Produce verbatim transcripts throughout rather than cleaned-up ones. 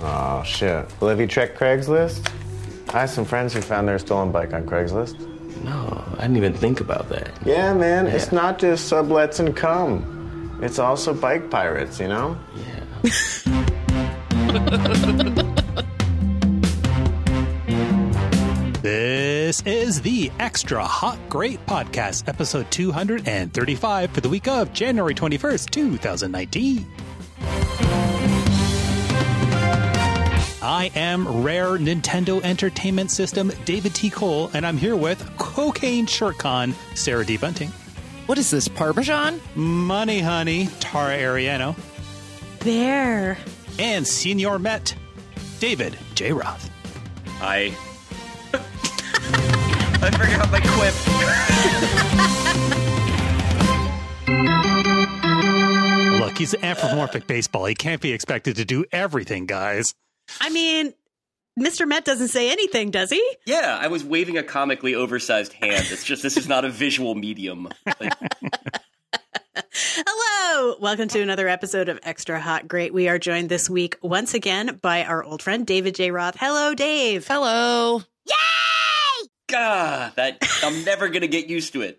Oh, shit. Well, have you checked Craigslist? I have some friends who found their stolen bike on Craigslist. No, I didn't even think about that. Yeah, man. Yeah. It's not just sublets and cum. It's also bike pirates, you know? Yeah. This is the Extra Hot Great Podcast, episode two hundred thirty-five for the week of January twenty-first, twenty nineteen. I am Rare Nintendo Entertainment System David T. Cole, and I'm here with Cocaine Shirt Con Sarah D. Bunting. What is this, Parmesan? Money Honey Tara Ariano. Bear. And Senior Met David J. Roth. I... I forgot my quip. Look, he's anthropomorphic baseball. He can't be expected to do everything, guys. I mean, Mister Met doesn't say anything, does he? Yeah, I was waving a comically oversized hand. It's just, this is not a visual medium. Like... Hello! Welcome to another episode of Extra Hot Great. We are joined this week once again by our old friend, David J. Roth. Hello, Dave. Hello. Yay! God, that, I'm never going to get used to it.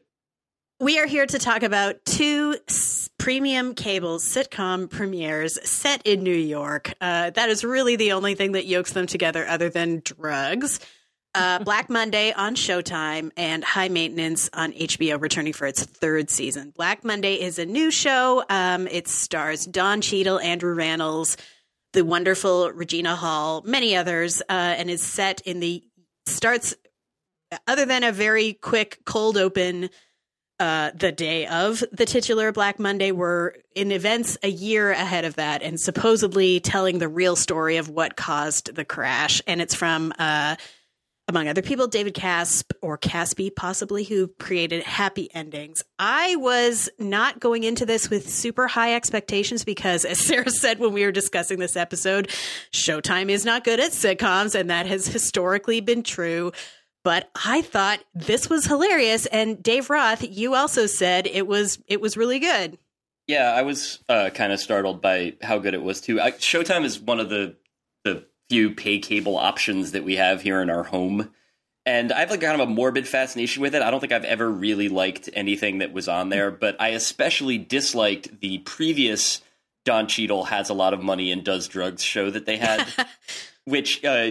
We are here to talk about two s- premium cable sitcom premieres set in New York. Uh, that is really the only thing that yokes them together other than drugs. Uh, Black Monday on Showtime and High Maintenance on H B O, returning for its third season. Black Monday is a new show. Um, it stars Don Cheadle, Andrew Rannells, the wonderful Regina Hall, many others, uh, and is set in the starts. Other than a very quick cold open, uh, the day of the titular Black Monday, we're in events a year ahead of that and supposedly telling the real story of what caused the crash. And it's from, uh, among other people, David Casp or Caspi, possibly, who created Happy Endings. I was not going into this with super high expectations because, as Sarah said when we were discussing this episode, Showtime is not good at sitcoms, and that has historically been true. But I thought this was hilarious. And Dave Roth, you also said it was it was really good. Yeah, I was uh, kind of startled by how good it was, too. I, Showtime is one of the the few pay cable options that we have here in our home. And I have like kind of a morbid fascination with it. I don't think I've ever really liked anything that was on there, but I especially disliked the previous Don Cheadle Has a Lot of Money and Does Drugs show that they had, which... Uh,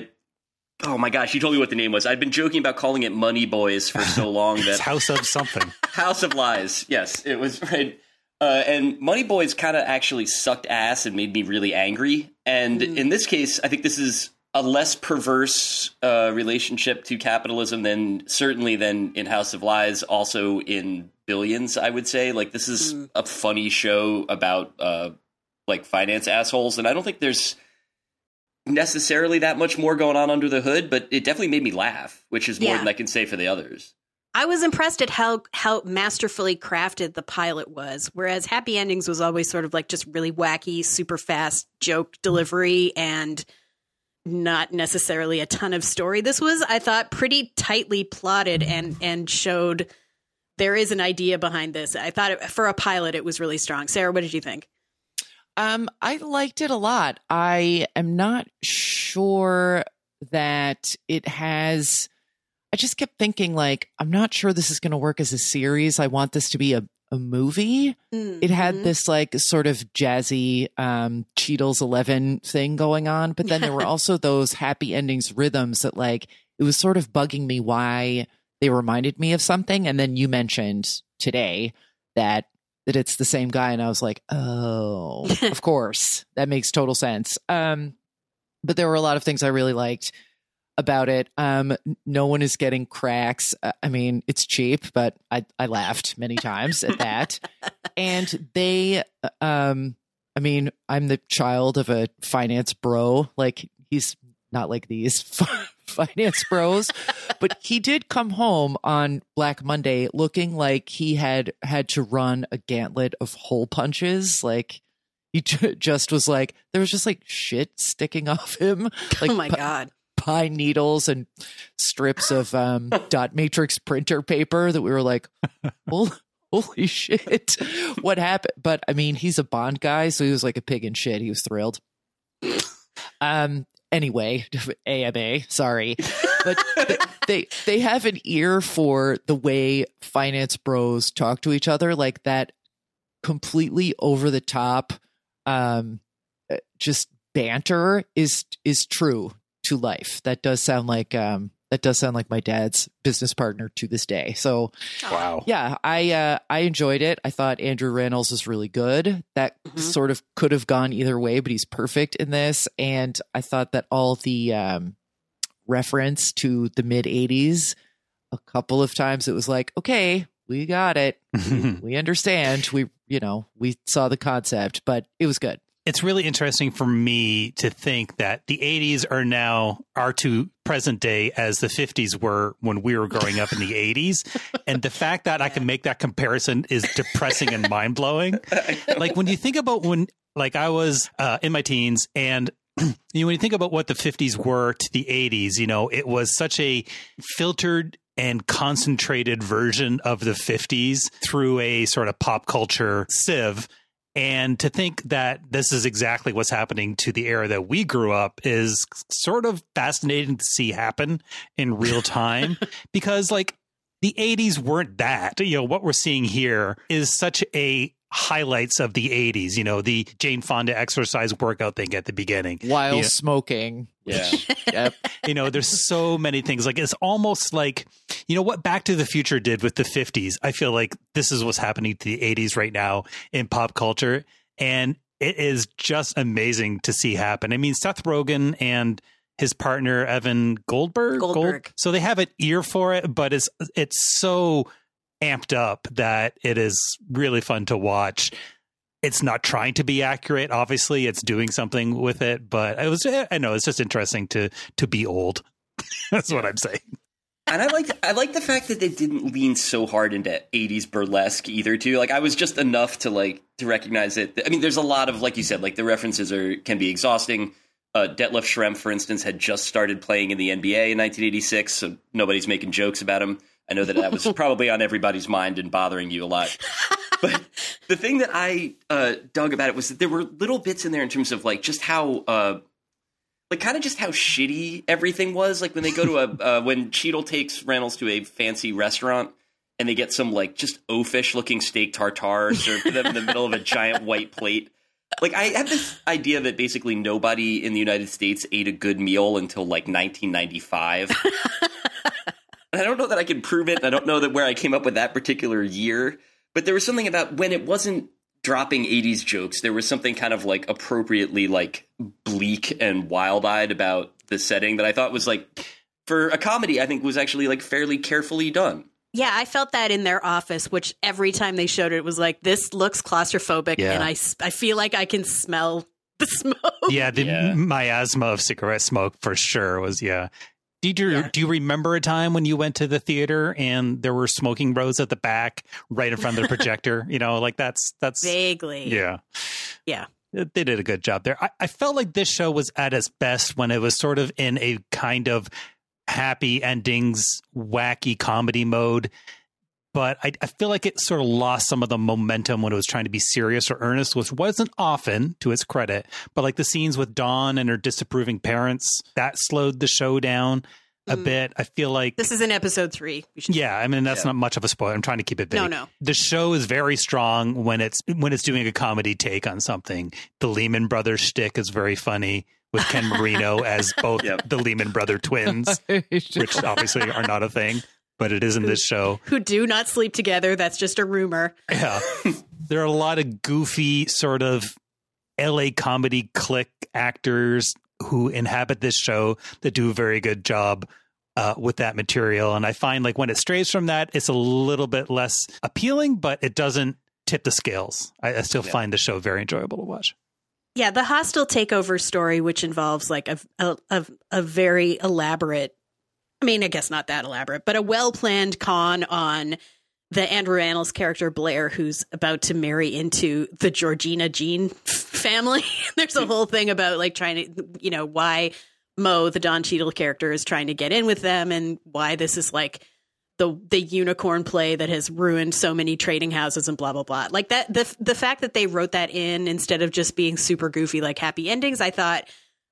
Oh my gosh, you told me what the name was. I'd been joking about calling it Money Boys for so long that House of something. House of Lies. Yes, it was right. Uh, and Money Boys kind of actually sucked ass and made me really angry. And mm. in this case, I think this is a less perverse uh, relationship to capitalism than certainly than in House of Lies. Also in Billions, I would say. Like this is mm. a funny show about uh, like finance assholes, and I don't think there's necessarily that much more going on under the hood, but it definitely made me laugh, which is more yeah. than I can say for the others. I was impressed at how how masterfully crafted the pilot was, whereas Happy Endings was always sort of like just really wacky, super fast joke delivery and not necessarily a ton of story. This was, I thought, pretty tightly plotted and and showed there is an idea behind this. I thought it, for a pilot, it was really strong. Sarah, what did you think? Um, I liked it a lot. I am not sure that it has, I just kept thinking like, I'm not sure this is going to work as a series. I want this to be a, a movie. Mm-hmm. It had this like sort of jazzy um, Cheadle's eleven thing going on. But then there were also those Happy Endings rhythms that like, it was sort of bugging me why they reminded me of something. And then you mentioned today that that it's the same guy. And I was like, oh, of course, that makes total sense. Um, but there were a lot of things I really liked about it. Um, no one is getting cracks. Uh, I mean, it's cheap, but I, I laughed many times at that. And they, um, I mean, I'm the child of a finance bro. Like he's not like these finance bros, but he did come home on Black Monday looking like he had had to run a gauntlet of hole punches. Like he j- just was like, there was just like shit sticking off him. Like, oh my God. Pine needles and strips of um, dot matrix printer paper that we were like, well, holy shit, what happened? But I mean, he's a Bond guy, so he was like a pig in shit. He was thrilled. Um. Anyway, A M A. Sorry, but th- they they have an ear for the way finance bros talk to each other, like that completely over the top, um, just banter is is true to life. That does sound like um that does sound like my dad's business partner to this day. So Wow. yeah, I uh, I enjoyed it. I thought Andrew Rannells was really good. That Mhm. sort of could have gone either way, but he's perfect in this. And I thought that all the um, reference to the mid eighties, a couple of times it was like, okay, we got it. We, we understand. We, you know, we saw the concept, but it was good. It's really interesting for me to think that the eighties are now are to present day as the fifties were when we were growing up in the eighties. And the fact that I can make that comparison is depressing and mind blowing. Like when you think about when, like I was uh, in my teens and you know, when you think about what the fifties were to the eighties, you know, it was such a filtered and concentrated version of the fifties through a sort of pop culture sieve. And to think that this is exactly what's happening to the era that we grew up is sort of fascinating to see happen in real time because like the eighties weren't that, you know, what we're seeing here is such a highlights of the eighties, you know, the Jane Fonda exercise workout thing at the beginning. While Yeah. smoking. Yeah. Yep. You know, there's so many things. Like it's almost like, you know, what Back to the Future did with the fifties. I feel like this is what's happening to the eighties right now in pop culture. And it is just amazing to see happen. I mean, Seth Rogen and his partner, Evan Goldberg. Goldberg. Gold, so they have an ear for it, but it's it's so amped up that it is really fun to watch. It's not trying to be accurate. Obviously, it's doing something with it, but it was, I know it's just interesting to, to be old. That's what I'm saying. And I like I like the fact that they didn't lean so hard into eighties burlesque either too. Like I was just enough to like to recognize it. I mean, there's a lot of, like you said, like the references are can be exhausting. Uh, Detlef Schrempf, for instance, had just started playing in the N B A in nineteen eighty-six, so nobody's making jokes about him. I know that that was probably on everybody's mind and bothering you a lot. But the thing that I uh, dug about it was that there were little bits in there in terms of like just how, uh, like kind of just how shitty everything was. Like when they go to a, uh, when Cheadle takes Reynolds to a fancy restaurant and they get some like just oafish looking steak tartare served to them in the middle of a giant white plate. Like I had this idea that basically nobody in the United States ate a good meal until like nineteen ninety-five. And I don't know that I can prove it. I don't know that where I came up with that particular year. But there was something about when it wasn't dropping eighties jokes, there was something kind of like appropriately like bleak and wild-eyed about the setting that I thought was like, for a comedy, I think was actually like fairly carefully done. Yeah, I felt that in Their Office, which every time they showed it, it was like, this looks claustrophobic, Yeah. and I, s- I feel like I can smell the smoke. Yeah, the Yeah. miasma of cigarette smoke for sure was, yeah. Did you, Yeah. do you remember a time when you went to the theater and there were smoking rows at the back right in front of the projector? You know, like that's, that's, Vaguely. yeah. Yeah. They did a good job there. I, I felt like this show was at its best when it was sort of in a kind of happy endings, wacky comedy mode. But I, I feel like it sort of lost some of the momentum when it was trying to be serious or earnest, which wasn't often, to its credit. But like the scenes with Dawn and her disapproving parents, that slowed the show down a Mm. bit. I feel like This is in episode three. We should- yeah, I mean that's Yeah. not much of a spoiler. I'm trying to keep it vague. No, no. The show is very strong when it's when it's doing a comedy take on something. The Lehman Brothers shtick is very funny with Ken Marino as both Yep. the Lehman Brother twins, which obviously are not a thing, but it is in this show. Who do not sleep together. That's just a rumor. Yeah, there are a lot of goofy sort of L A comedy clique actors who inhabit this show that do a very good job uh, with that material. And I find like when it strays from that, it's a little bit less appealing, but it doesn't tip the scales. I, I still Yeah. find the show very enjoyable to watch. Yeah, the hostile takeover story, which involves like a, a, a, a very elaborate, I mean, I guess not that elaborate, but a well-planned con on the Andrew Rannells character Blair, who's about to marry into the Georgina Jean family. There's a whole thing about like trying to, you know, why Mo, the Don Cheadle character, is trying to get in with them and why this is like the the unicorn play that has ruined so many trading houses and blah, blah, blah. Like that, the the fact that they wrote that in instead of just being super goofy like happy endings, I thought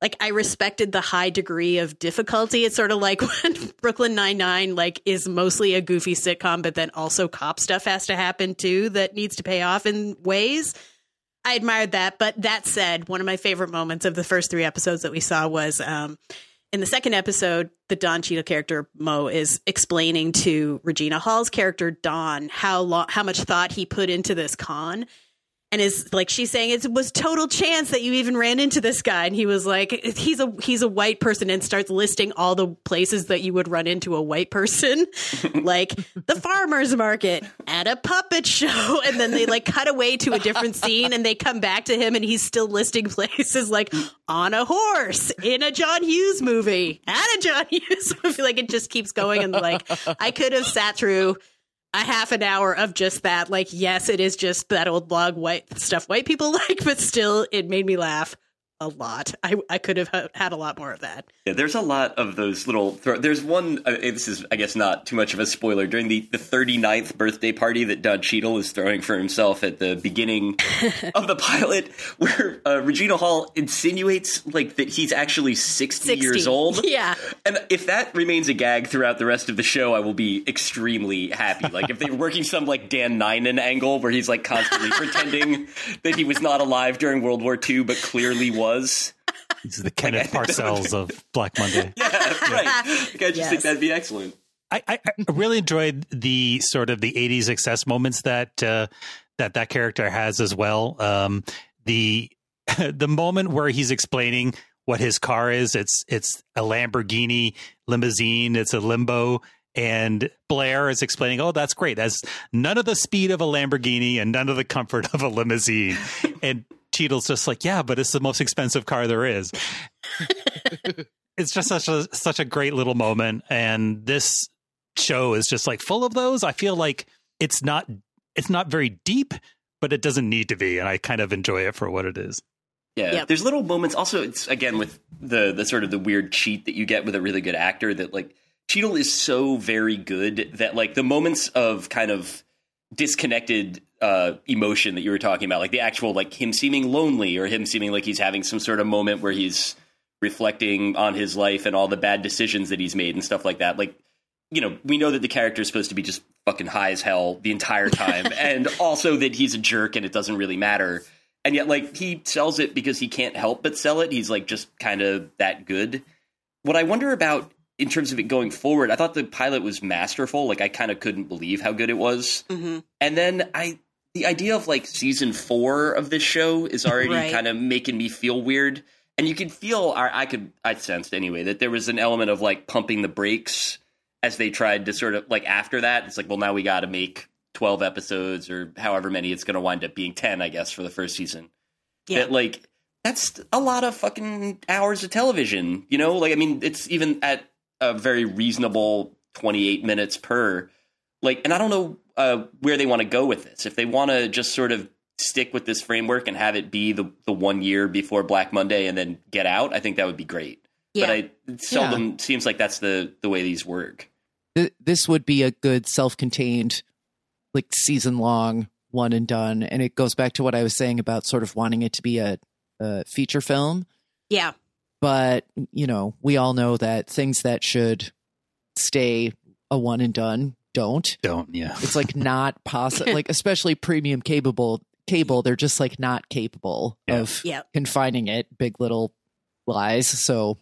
like I respected the high degree of difficulty. It's sort of like when Brooklyn Nine-Nine like is mostly a goofy sitcom, but then also cop stuff has to happen too that needs to pay off in ways. I admired that. But that said, one of my favorite moments of the first three episodes that we saw was um, in the second episode, the Don Cheadle character, Mo, is explaining to Regina Hall's character, Dawn, how long, how much thought he put into this con. And is like, she's saying it was total chance that you even ran into this guy. And he was like, he's a he's a white person, and starts listing all the places that you would run into a white person, like the farmer's market, at a puppet show. And then they like cut away to a different scene, and they come back to him, and he's still listing places like on a horse, in a John Hughes movie, at a John Hughes movie. Like it just keeps going. And like, I could have sat through a half an hour of just that. Like, yes, it is just that old blog white stuff white people like, but still it made me laugh a lot. I, I could have ha- had a lot more of that. Yeah, there's a lot of those little throw- there's one uh, this is I guess not too much of a spoiler, during the, the thirty-ninth birthday party that Don Cheadle is throwing for himself at the beginning of the pilot, where uh, Regina Hall insinuates like that he's actually sixty, sixty years old. Yeah. And if that remains a gag throughout the rest of the show, I will be extremely happy. Like if they were working some like Dan Ninen angle where he's like constantly pretending that he was not alive during World War Two but clearly was. He's the Kenneth Parcells of Black Monday. Yeah, right. Like, I just Yes. think that'd be excellent. I, I, I really enjoyed the sort of the eighties excess moments that uh, that that character has as well. Um, the the moment where he's explaining what his car is, it's it's a Lamborghini limousine, it's a Limbo. And Blair is explaining, oh, that's great. That's none of the speed of a Lamborghini and none of the comfort of a limousine. And Cheadle's just like, yeah, but it's the most expensive car there is. It's just such a such a great little moment. And this show is just like full of those. I feel like it's not it's not very deep, but it doesn't need to be. And I kind of enjoy it for what it is. Yeah, Yep. there's little moments. Also, it's again with the the sort of the weird cheat that you get with a really good actor that like Cheadle is so very good that like the moments of kind of disconnected uh, emotion that you were talking about, like the actual like him seeming lonely or him seeming like he's having some sort of moment where he's reflecting on his life and all the bad decisions that he's made and stuff like that. Like, you know, we know that the character is supposed to be just fucking high as hell the entire time, and also that he's a jerk and it doesn't really matter. And yet, like, he sells it because he can't help but sell it. He's like just kind of that good. What I wonder about in terms of it going forward, I thought the pilot was masterful. Like, I kind of couldn't believe how good it was. Mm-hmm. And then I, the idea of like season four of this show is already Right. kind of making me feel weird. And you could feel, or I could, I sensed anyway, that there was an element of like pumping the brakes as they tried to sort of like after that. It's like, well, now we got to make twelve episodes or however many it's going to wind up being, ten, I guess, for the first season. Yeah. That like, that's a lot of fucking hours of television, you know? Like, I mean, it's even at a very reasonable twenty-eight minutes per, like, and I don't know uh, where they want to go with this. If they want to just sort of stick with this framework and have it be the, the one year before Black Monday and then get out, I think that would be great. Yeah. But I, it seldom seems like that's the, the way these work. Th- This would be a good self-contained, like season long one and done. And it goes back to what I was saying about sort of wanting it to be a, a feature film. Yeah. But, you know, we all know that things that should stay a one and done don't. Don't, yeah. It's like not possible, like especially premium capable cable. They're just like not capable Yeah. of Yeah. confining it. Big Little Lies. So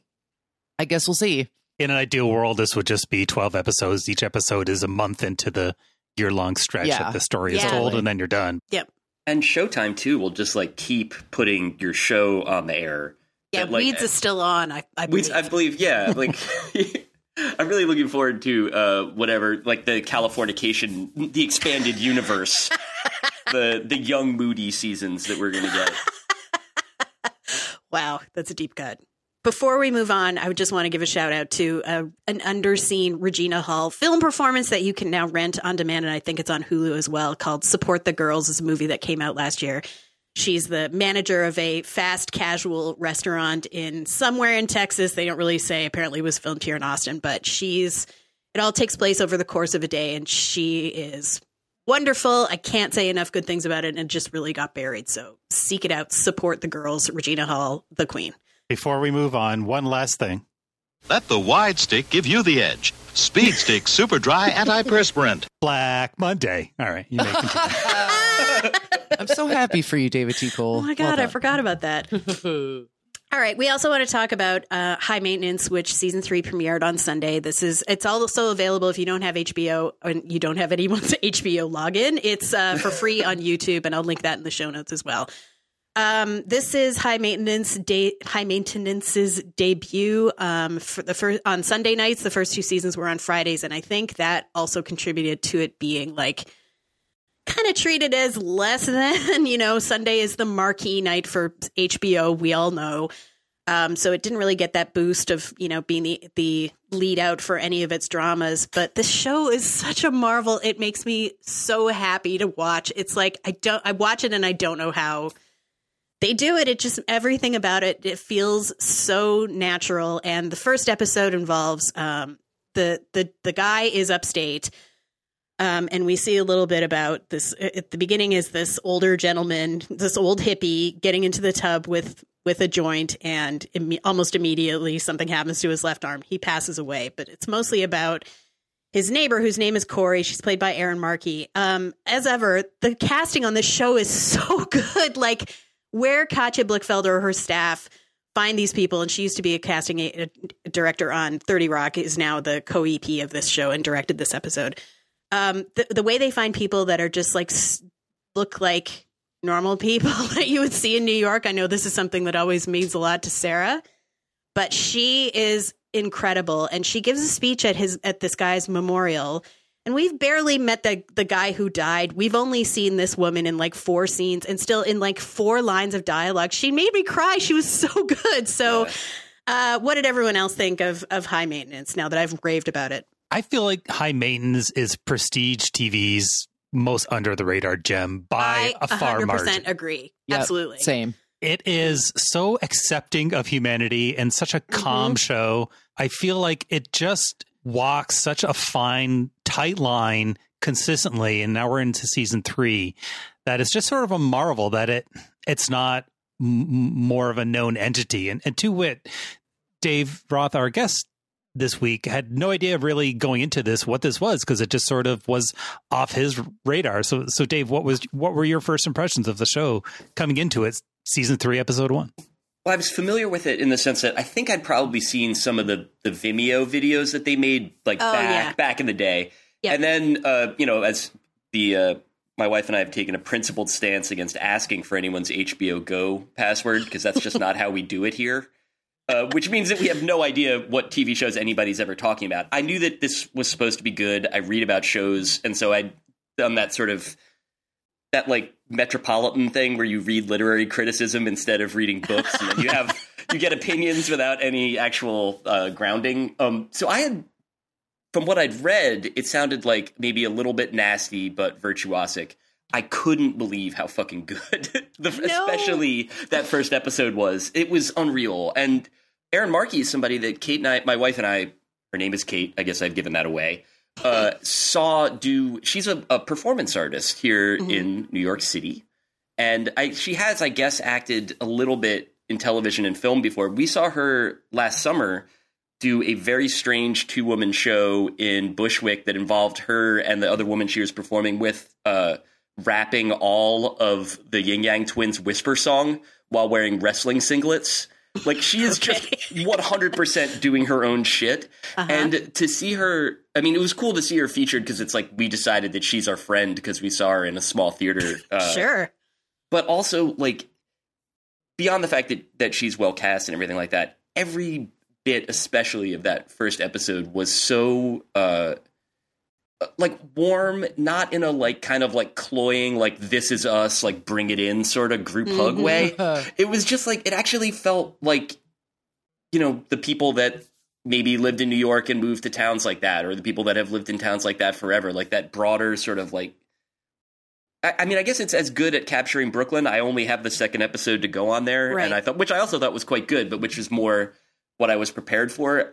I guess we'll see. In an ideal world, this would just be twelve episodes. Each episode is a month into the year-long stretch Yeah. that the story is Yeah. told, and then you're done. Yep. And Showtime, too, will just like keep putting your show on the air. Yeah. That, like, Weeds is still on. I, I believe. Weeds, I believe, yeah. Like, I'm really looking forward to uh, whatever, like the Californication, the expanded universe, the the young Moody seasons that we're going to get. Wow, that's a deep cut. Before we move on, I would just want to give a shout out to uh, an underseen Regina Hall film performance that you can now rent on demand, and I think it's on Hulu as well, called Support the Girls. It's a movie that came out last year. She's the manager of a fast casual restaurant in somewhere in Texas. They don't really say. Apparently it was filmed here in Austin, but she's it all takes place over the course of a day, and she is wonderful. I can't say enough good things about it, and it just really got buried. So seek it out. Support the Girls. Regina Hall, the queen. Before we move on, one last thing. Let the wide stick give you the edge. Speed Stick Super Dry Antiperspirant. Black Monday. All right, you may continue. I'm so happy for you, David T. Cole. Oh my God, I forgot about that. All right, we also want to talk about uh, High Maintenance, which season three premiered on Sunday. This is it's also available if you don't have H B O and you don't have anyone's H B O login. It's uh, for free on YouTube, and I'll link that in the show notes as well. Um, this is High Maintenance Day, High Maintenance's debut. Um, for the first on Sunday nights, the first two seasons were on Fridays, and I think that also contributed to it being like kind of treated as less than, you know, Sunday is the marquee night for H B O. We all know. Um, so it didn't really get that boost of, you know, being the, the lead out for any of its dramas. But the show is such a marvel. It makes me so happy to watch. It's like I don't I watch it and I don't know how they do it. It just everything about it. It feels so natural. And the first episode involves um, the the the guy is upstate. Um, and we see a little bit about this at the beginning is this older gentleman, this old hippie getting into the tub with with a joint, and Im- almost immediately something happens to his left arm. He passes away, but it's mostly about his neighbor, whose name is Corey. She's played by Erin Markey. Um, as ever, the casting on this show is so good. Like where Katja Blickfeld or her staff find these people, and she used to be a casting a- a director on thirty Rock, is now the co-E P of this show and directed this episode. Um, the, the way they find people that are just like look like normal people that you would see in New York. I know this is something that always means a lot to Sarah, but she is incredible. And she gives a speech at his, at this guy's memorial. And we've barely met the, the guy who died. We've only seen this woman in like four scenes and still in like four lines of dialogue. She made me cry. She was so good. So, uh, what did everyone else think of, of High Maintenance now that I've raved about it? I feel like High Maintenance is prestige T V's most under the radar gem by I a far margin. one hundred percent agree. Yep, Absolutely. Same. It is so accepting of humanity and such a calm Mm-hmm. show. I feel like it just walks such a fine, tight line consistently. And now we're into season three. That is just sort of a marvel that it it's not m- more of a known entity. And, and to wit, Dave Roth, our guest this week, had no idea really going into this what this was, because it just sort of was off his radar. So, so Dave, what was what were your first impressions of the show coming into it, season three, episode one? Well, I was familiar with it in the sense that I think I'd probably seen some of the, the Vimeo videos that they made like Oh, back yeah. back in the day. Yep. And then, uh, you know, as the uh, my wife and I have taken a principled stance against asking for anyone's H B O Go password, because that's just not how we do it here. Uh, which means that we have no idea what T V shows anybody's ever talking about. I knew that this was supposed to be good. I read about shows, and so I'd done that sort of that like Metropolitan thing where you read literary criticism instead of reading books, and then you have you get opinions without any actual uh, grounding. Um, so I had, from what I'd read, it sounded like maybe a little bit nasty but virtuosic. I couldn't believe how fucking good, the, No. especially that first episode was. It was unreal. And Erin Markey is somebody that Kate and I, my wife and I, her name is Kate, I guess I've given that away, uh, saw do, she's a, a performance artist here mm-hmm. in New York City. And I, she has, I guess, acted a little bit in television and film before. We saw her last summer do a very strange two-woman show in Bushwick that involved her and the other woman she was performing with, uh, rapping all of the Yin Yang Twins Whisper song while wearing wrestling singlets. Like, she is okay. just one hundred percent doing her own shit. Uh-huh. And to see her, I mean, it was cool to see her featured because it's like we decided that she's our friend because we saw her in a small theater. Uh, sure. But also, like, beyond the fact that, that she's well cast and everything like that, every bit, especially of that first episode, was so uh, like warm, not in a like kind of like cloying, like this is us, like bring it in sort of group hug mm-hmm. way. It was just like, it actually felt like, you know, the people that maybe lived in New York and moved to towns like that, or the people that have lived in towns like that forever, like that broader sort of like, I, I mean, I guess it's as good at capturing Brooklyn. I only have the second episode to go on there. Right. And I thought, which I also thought was quite good, but which is more what I was prepared for.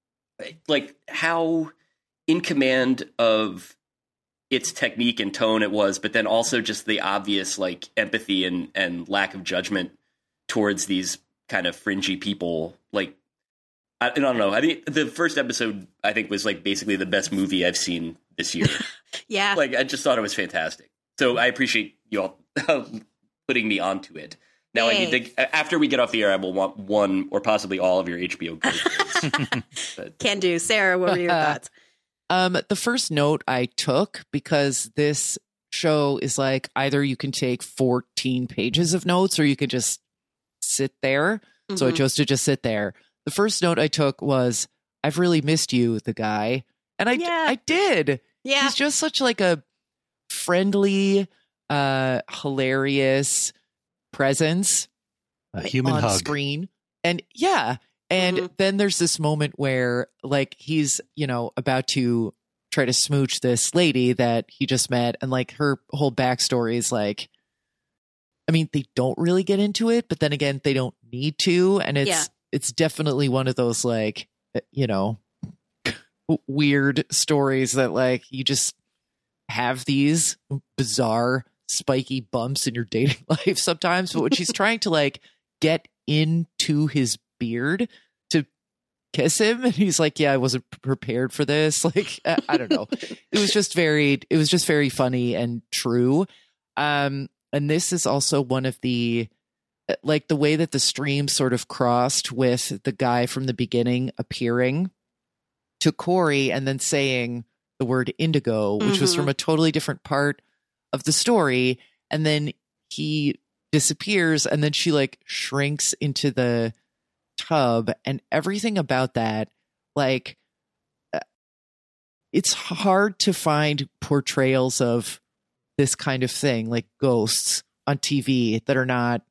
Like how in command of its technique and tone it was, but then also just the obvious like empathy and, and lack of judgment towards these kind of fringy people. Like, I, I don't know. I think the first episode, I think, was like basically the best movie I've seen this year. Yeah. Like, I just thought it was fantastic. So I appreciate you all putting me onto it. Now Yay. I need to, after we get off the air, I will want one or possibly all of your H B O Go but, Can do. Sarah, what were your thoughts? Um, the first note I took, because this show is like either you can take fourteen pages of notes or you can just sit there. Mm-hmm. So I chose to just sit there. The first note I took was, I've really missed you, the guy. And I, Yeah. I did. Yeah. He's just such like a friendly, uh, hilarious presence A human on hug. screen. And yeah. And Mhm. then there's this moment where like he's, you know, about to try to smooch this lady that he just met. And like her whole backstory is like, I mean, they don't really get into it, but then again, they don't need to. And it's, Yeah. it's definitely one of those like, you know, weird stories that like you just have these bizarre spiky bumps in your dating life sometimes. But when she's trying to like get into his beard to kiss him, and he's like, yeah, I wasn't prepared for this. Like, I, I don't know. It was just very, it was just very funny and true. Um, and this is also one of the, like the way that the stream sort of crossed with the guy from the beginning appearing to Corey and then saying the word indigo, which Mhm. was from a totally different part of the story. And then he disappears and then she like shrinks into the tub, and everything about that, like, uh, it's hard to find portrayals of this kind of thing, like ghosts on T V, that are not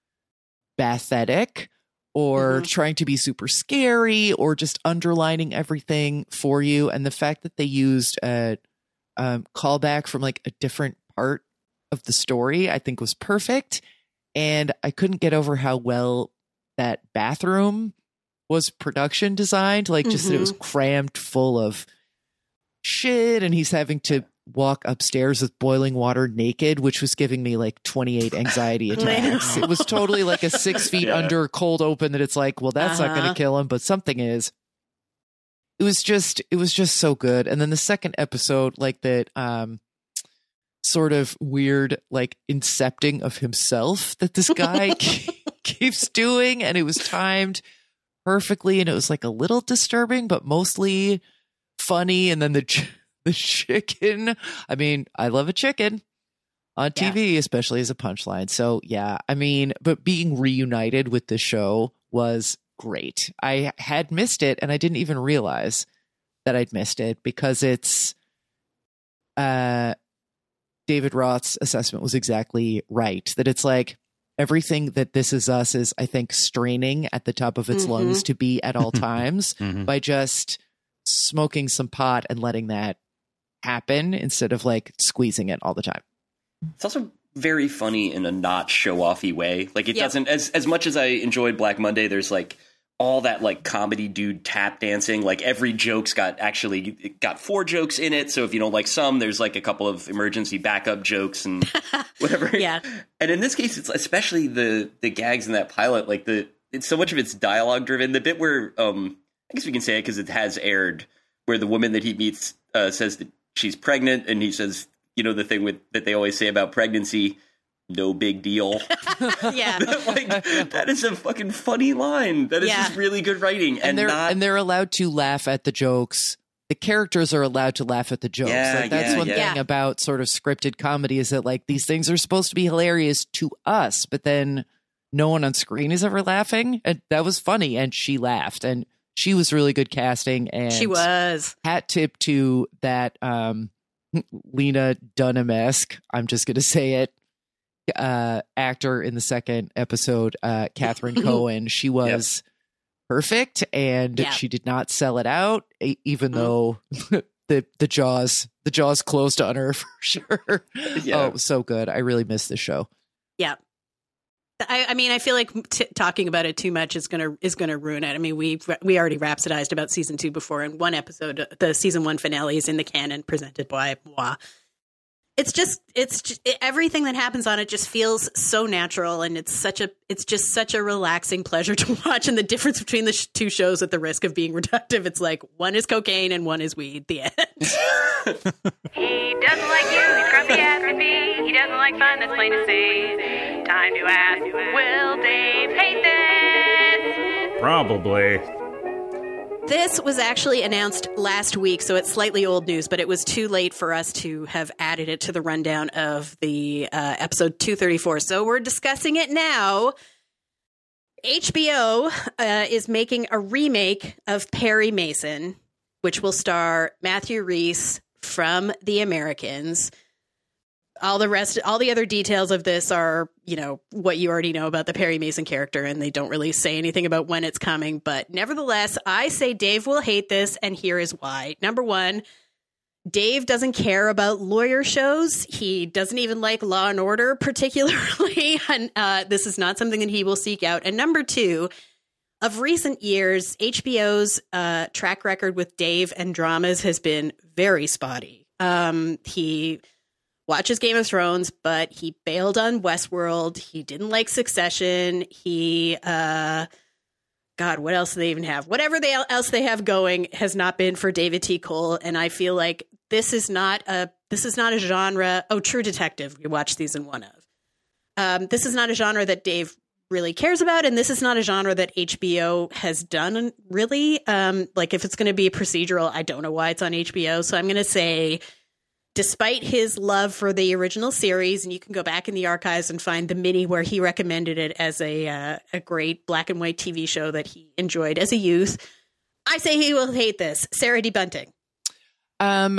pathetic or Mhm. trying to be super scary or just underlining everything for you. And the fact that they used a um, callback from like a different part of the story, I think was perfect. And I couldn't get over how well that bathroom was production designed, like just that it was crammed full of shit, and he's having to walk upstairs with boiling water naked, which was giving me like twenty-eight anxiety attacks. It was totally like a six feet Yeah. under cold open that it's like, well, that's not Uh-huh. going to kill him, but something is. It was just, it was just so good. And then the second episode, like that, um, sort of weird, like incepting of himself that this guy keeps doing, and it was timed perfectly, and it was like a little disturbing, but mostly funny. And then the ch- the chicken. I mean, I love a chicken on T V, especially as a punchline. So yeah, I mean, but being reunited with the show was great. I had missed it, and I didn't even realize that I'd missed it, because it's uh David Roth's assessment was exactly right. That it's like everything that This Is Us is, I think, straining at the top of its Mhm. lungs to be at all times Mhm. by just smoking some pot and letting that happen instead of like squeezing it all the time. It's also very funny in a not show-offy way. Like, it Yep. doesn't, as as much as I enjoyed Black Monday, there's like all that like comedy dude tap dancing. Like, every joke's got actually it got four jokes in it. So if you don't like some, there's like a couple of emergency backup jokes and whatever. Yeah. And in this case, it's especially the the gags in that pilot. Like, the it's so much of it's dialogue driven. The bit where um I guess we can say it because it has aired, where the woman that he meets uh, says that she's pregnant, and he says, you know, the thing with that they always say about pregnancy, no big deal. Yeah. Like, that is a fucking funny line. That is Yeah. just really good writing, and, And they're not and they're allowed to laugh at the jokes. The characters are allowed to laugh at the jokes. Yeah, like that's yeah, one yeah. thing about sort of scripted comedy, is that like these things are supposed to be hilarious to us, but then no one on screen is ever laughing. And that was funny, and she laughed, and she was really good casting. And She was. hat tip to that um Lena Dunham-esque, I'm just gonna say it, uh actor in the second episode, uh Catherine Cohen. She was perfect, and Yeah. she did not sell it out, e- even Mm. though the the jaws the jaws closed on her for sure. Yeah. Oh, it was so good. I really missed the show. Yeah. I, I mean, I feel like t- talking about it too much is gonna is gonna ruin it. I mean, we we already rhapsodized about season two before in one episode. The season one finale is in the canon, presented by moi. it's just it's just, it, everything that happens on it just feels so natural, and it's such a it's just such a relaxing pleasure to watch. And the difference between the sh- two shows, at the risk of being reductive, it's like one is cocaine and one is weed. The end. He doesn't like you, he's grumpy as can be. He doesn't like fun, that's plain to see. Time to ask, will Dave hate this? Probably. This was actually announced last week, so it's slightly old news, but it was too late for us to have added it to the rundown of the uh, episode two thirty-four. So we're discussing it now. H B O uh, is making a remake of Perry Mason, which will star Matthew Rhys from The Americans. All the rest, all the other details of this are, you know, what you already know about the Perry Mason character, and they don't really say anything about when it's coming. But nevertheless, I say Dave will hate this, and here is why. Number one, Dave doesn't care about lawyer shows. He doesn't even like Law and Order particularly, and uh, this is not something that he will seek out. And number two, of recent years, H B O's uh, track record with Dave and dramas has been very spotty. Um, he watches Game of Thrones, but he bailed on Westworld. He didn't like Succession. He, uh, God, what else do they even have? Whatever they else they have going has not been for David T. Cole, and I feel like this is not a this is not a genre. Oh, True Detective, we watched season one of. Um, this is not a genre that Dave really cares about, and this is not a genre that H B O has done really. Um, like if it's going to be a procedural, I don't know why it's on H B O. So I'm going to say, despite his love for the original series, and you can go back in the archives and find the mini where he recommended it as a uh, a great black and white T V show that he enjoyed as a youth, I say he will hate this. Sarah D. Bunting. Um,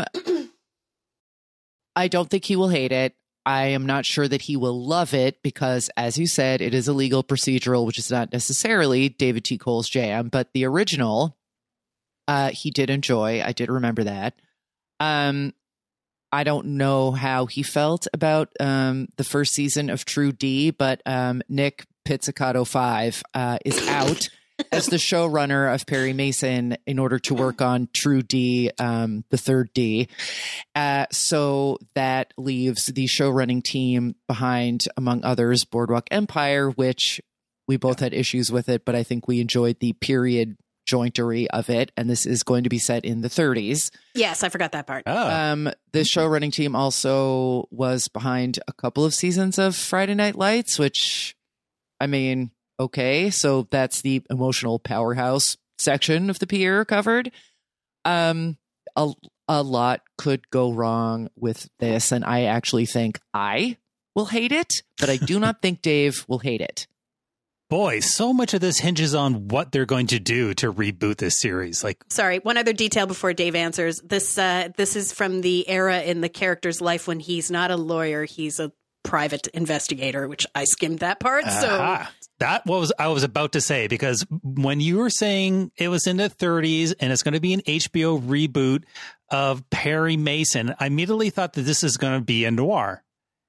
I don't think he will hate it. I am not sure that he will love it because, as you said, it is a legal procedural, which is not necessarily David T. Cole's jam, but the original, uh, he did enjoy. I did remember that. Um, I don't know how he felt about um, the first season of True D, but um, Nick Pizzicato five uh, is out as the showrunner of Perry Mason in order to work on True D, um, the third D. Uh, so that leaves the showrunning team behind, among others, Boardwalk Empire, which we both had issues with it, but I think we enjoyed the period jointery of it, and this is going to be set in the thirties. Yes, I forgot that part. Oh. Um, the showrunning team also was behind a couple of seasons of Friday Night Lights, which, I mean, okay, so that's the emotional powerhouse section of the Pierre covered. Um, a, a lot could go wrong with this, and I actually think I will hate it, but I do not think Dave will hate it. Boy, so much of this hinges on what they're going to do to reboot this series. Like, Sorry, one other detail before Dave answers. This uh, this is from the era in the character's life when he's not a lawyer, he's a private investigator, which I skimmed that part. So aha. That was I was about to say, because when you were saying it was in the thirties and it's going to be an H B O reboot of Perry Mason, I immediately thought that this is going to be a noir.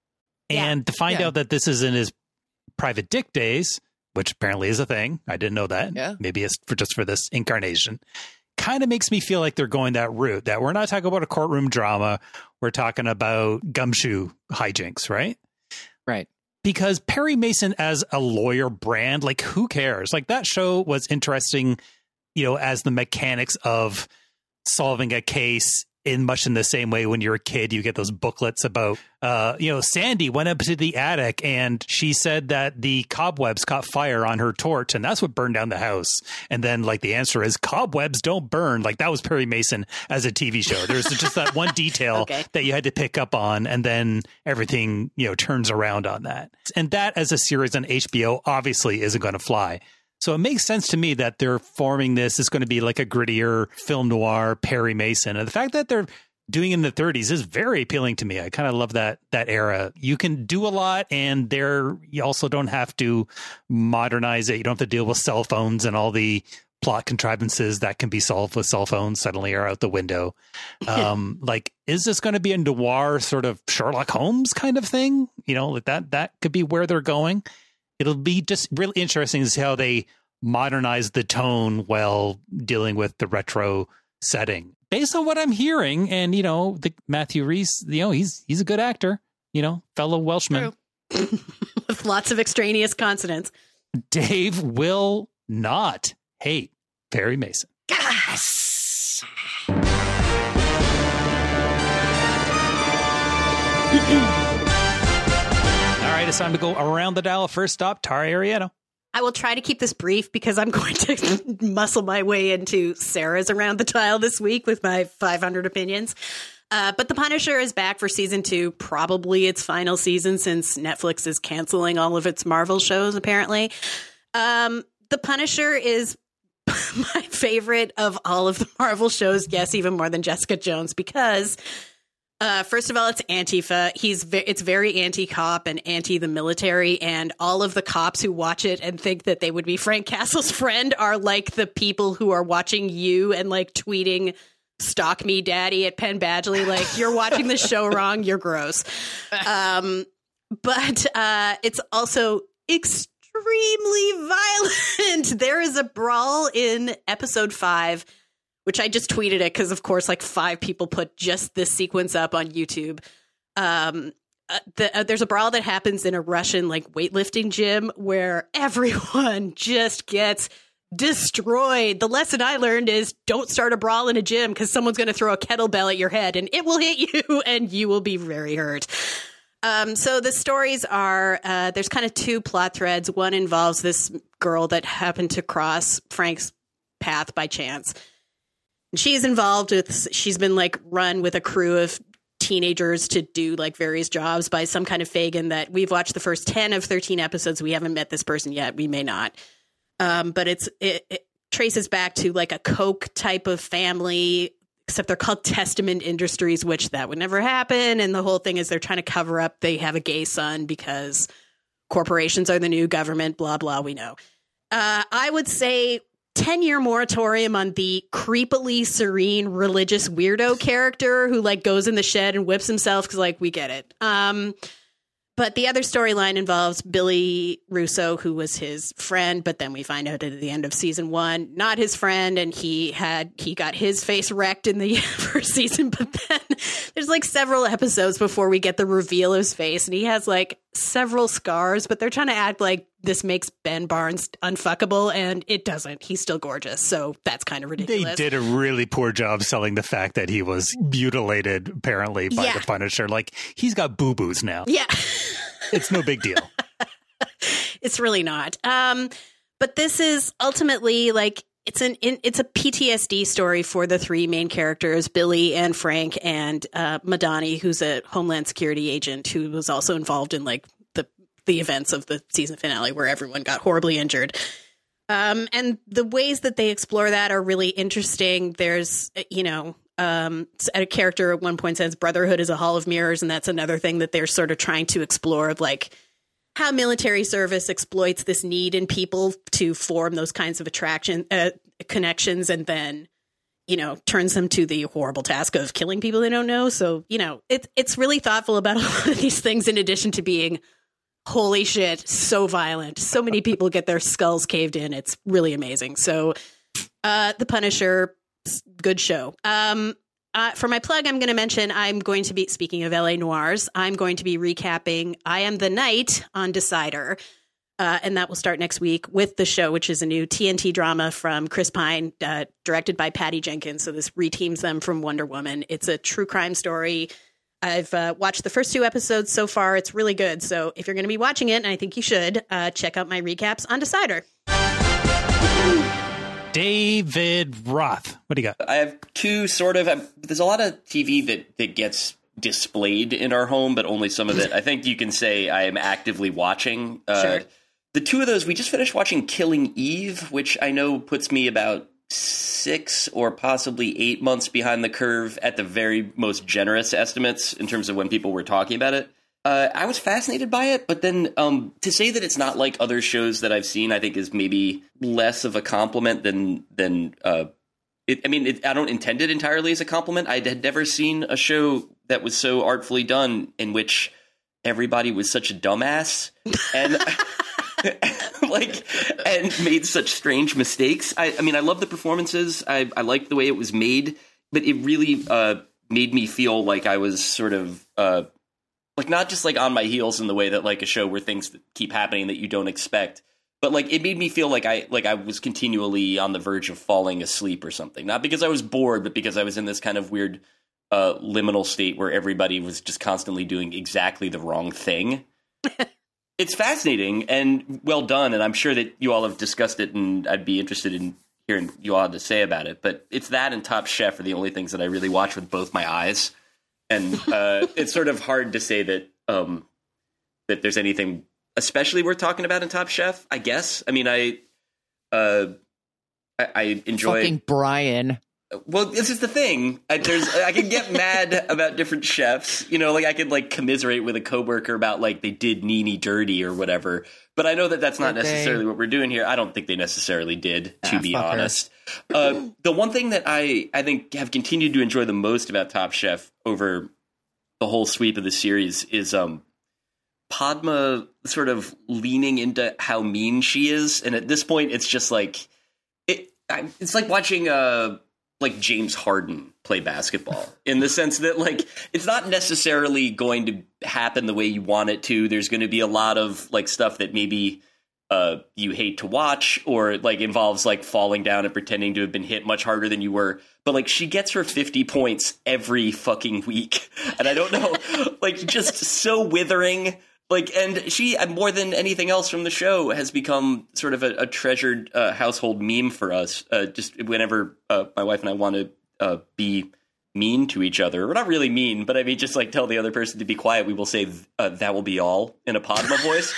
And Yeah. to find Yeah. out that this is in his private dick days, which apparently is a thing. I didn't know that. Yeah. Maybe it's for just for this incarnation. Kind of makes me feel like they're going that route, that we're not talking about a courtroom drama. We're talking about gumshoe hijinks, right? Right. Because Perry Mason as a lawyer brand, like, who cares? Like, that show was interesting, you know, as the mechanics of solving a case in much in the same way when you're a kid, you get those booklets about, uh, you know, Sandy went up to the attic and she said that the cobwebs caught fire on her torch and that's what burned down the house. And then, like, the answer is cobwebs don't burn. Like, that was Perry Mason as a T V show. There's just that one detail Okay. that you had to pick up on, and then everything, you know, turns around on that. And that as a series on H B O obviously isn't going to fly. So it makes sense to me that they're forming this is going to be like a grittier film noir Perry Mason. And the fact that they're doing it in the thirties is very appealing to me. I kind of love that that era. You can do a lot, and there you also don't have to modernize it. You don't have to deal with cell phones, and all the plot contrivances that can be solved with cell phones suddenly are out the window. Um, like, is this going to be a noir sort of Sherlock Holmes kind of thing? You know, like that that could be where they're going. It'll be just really interesting to see how they modernize the tone while dealing with the retro setting. based on what I'm hearing, and you know, the Matthew Rhys, you know, he's he's a good actor, you know, fellow Welshman. With lots of extraneous consonants. Dave will not hate Perry Mason. Yes. All right, it's time to go around the dial. First stop, Tara Arietto. I will try to keep this brief because I'm going to muscle my way into Sarah's around the dial this week with my five hundred opinions. Uh, but The Punisher is back for season two, probably its final season since Netflix is canceling all of its Marvel shows, apparently. Um, The Punisher is my favorite of all of the Marvel shows, yes, even more than Jessica Jones, because uh, first of all, it's Antifa. He's ve- it's very anti-cop and anti-the military, and all of the cops who watch it and think that they would be Frank Castle's friend are like the people who are watching you and like tweeting "Stalk me, daddy" at Penn Badgley. Like, you're watching the show wrong. You're gross. Um, but uh, it's also extremely violent. There is a brawl in episode five, which I just tweeted it because, of course, like five people put just this sequence up on YouTube. Um, uh, the, uh, there's a brawl that happens in a Russian like weightlifting gym where everyone just gets destroyed. The lesson I learned is don't start a brawl in a gym because someone's going to throw a kettlebell at your head and it will hit you and you will be very hurt. Um, so the stories are, uh, there's kind of two plot threads. One involves this girl that happened to cross Frank's path by chance. And she's involved with, she's been like run with a crew of teenagers to do like various jobs by some kind of Fagin that we've watched the first ten of thirteen episodes. We haven't met this person yet. We may not. Um, but it's it, it traces back to like a Koch type of family, except they're called Testament Industries, which that would never happen. And the whole thing is they're trying to cover up they have a gay son because corporations are the new government, blah, blah, we know. Uh, I would say ten-year moratorium on the creepily serene religious weirdo character who like goes in the shed and whips himself because like we get it. Um But the other storyline involves Billy Russo, who was his friend, but then we find out at the end of season one, not his friend, and he had he got his face wrecked in the first season. But then there's like several episodes before we get the reveal of his face, and he has like several scars, but they're trying to act like this makes Ben Barnes unfuckable, and it doesn't. He's still gorgeous, so that's kind of ridiculous. They did a really poor job selling the fact that he was mutilated, apparently, by Yeah. the Punisher. Like, he's got boo-boos now. Yeah. It's no big deal. It's really not. Um, but this is ultimately like it's an in, it's a P T S D story for the three main characters, Billy and Frank and uh, Madani, who's a Homeland Security agent who was also involved in like the the events of the season finale where everyone got horribly injured. Um, and the ways that they explore that are really interesting. There's, you know, um, a character at one point says brotherhood is a hall of mirrors. And that's another thing that they're sort of trying to explore of like how military service exploits this need in people to form those kinds of attraction, uh, connections and then, you know, turns them to the horrible task of killing people they don't know. So, you know, it's, it's really thoughtful about a lot of these things in addition to being holy shit, so violent. So many people get their skulls caved in. It's really amazing. So uh, The Punisher, good show. Um, uh, for my plug, I'm going to mention I'm going to be, speaking of L A Noirs, I'm going to be recapping I Am the Night on Decider. Uh, and that will start next week with The Show, which is a new T N T drama from Chris Pine, uh, directed by Patty Jenkins. So this reteams them from Wonder Woman. It's a true crime story. I've uh, watched the first two episodes so far. It's really good. So if you're going to be watching it, and I think you should, uh, check out my recaps on Decider. David Roth, what do you got? I have two sort of. Um, there's a lot of T V that, that gets displayed in our home, but only some of it. I think you can say I am actively watching. Uh, Sure. The two of those, we just finished watching Killing Eve, which I know puts me about six or possibly eight months behind the curve at the very most generous estimates in terms of when people were talking about it. Uh, I was fascinated by it, but then um, to say that it's not like other shows that I've seen, I think is maybe less of a compliment than than. Uh, it, I mean, it, I don't intend it entirely as a compliment. I had never seen a show that was so artfully done in which everybody was such a dumbass and. like and made such strange mistakes. I, I mean, I love the performances. I, I like the way it was made. but it really uh, made me feel like I was sort of uh, like not just like on my heels in the way that like a show where things keep happening that you don't expect, but like it made me feel like I like I was continually on the verge of falling asleep or something. Not because I was bored, but because I was in this kind of weird uh, liminal state where everybody was just constantly doing exactly the wrong thing. It's fascinating and well done, and I'm sure that you all have discussed it, and I'd be interested in hearing you all have to say about it. But it's that and Top Chef are the only things that I really watch with both my eyes, and uh, it's sort of hard to say that um, that there's anything especially worth talking about in Top Chef. I guess. I mean, I uh, I, I enjoy Fucking Brian. Well, this is the thing. I, there's, I can get mad about different chefs. You know, like I could like commiserate with a coworker about like they did Nene dirty or whatever. But I know that that's not Did they? necessarily what we're doing here. I don't think they necessarily did, to Ah, be fuck her. honest. Uh, the one thing that I, I think have continued to enjoy the most about Top Chef over the whole sweep of the series is um, Padma sort of leaning into how mean she is. And at this point, it's just like it. I, it's like watching uh like James Harden play basketball in the sense that like it's not necessarily going to happen the way you want it to. There's going to be a lot of like stuff that maybe uh, you hate to watch or like involves like falling down and pretending to have been hit much harder than you were. But like she gets her fifty points every fucking week. And I don't know, like just so withering. Like, and she, more than anything else from the show, has become sort of a, a treasured uh, household meme for us. Uh, just whenever uh, my wife and I want to uh, be mean to each other, we're not really mean, but I mean, just like tell the other person to be quiet, we will say, uh, that will be all in a Padma voice.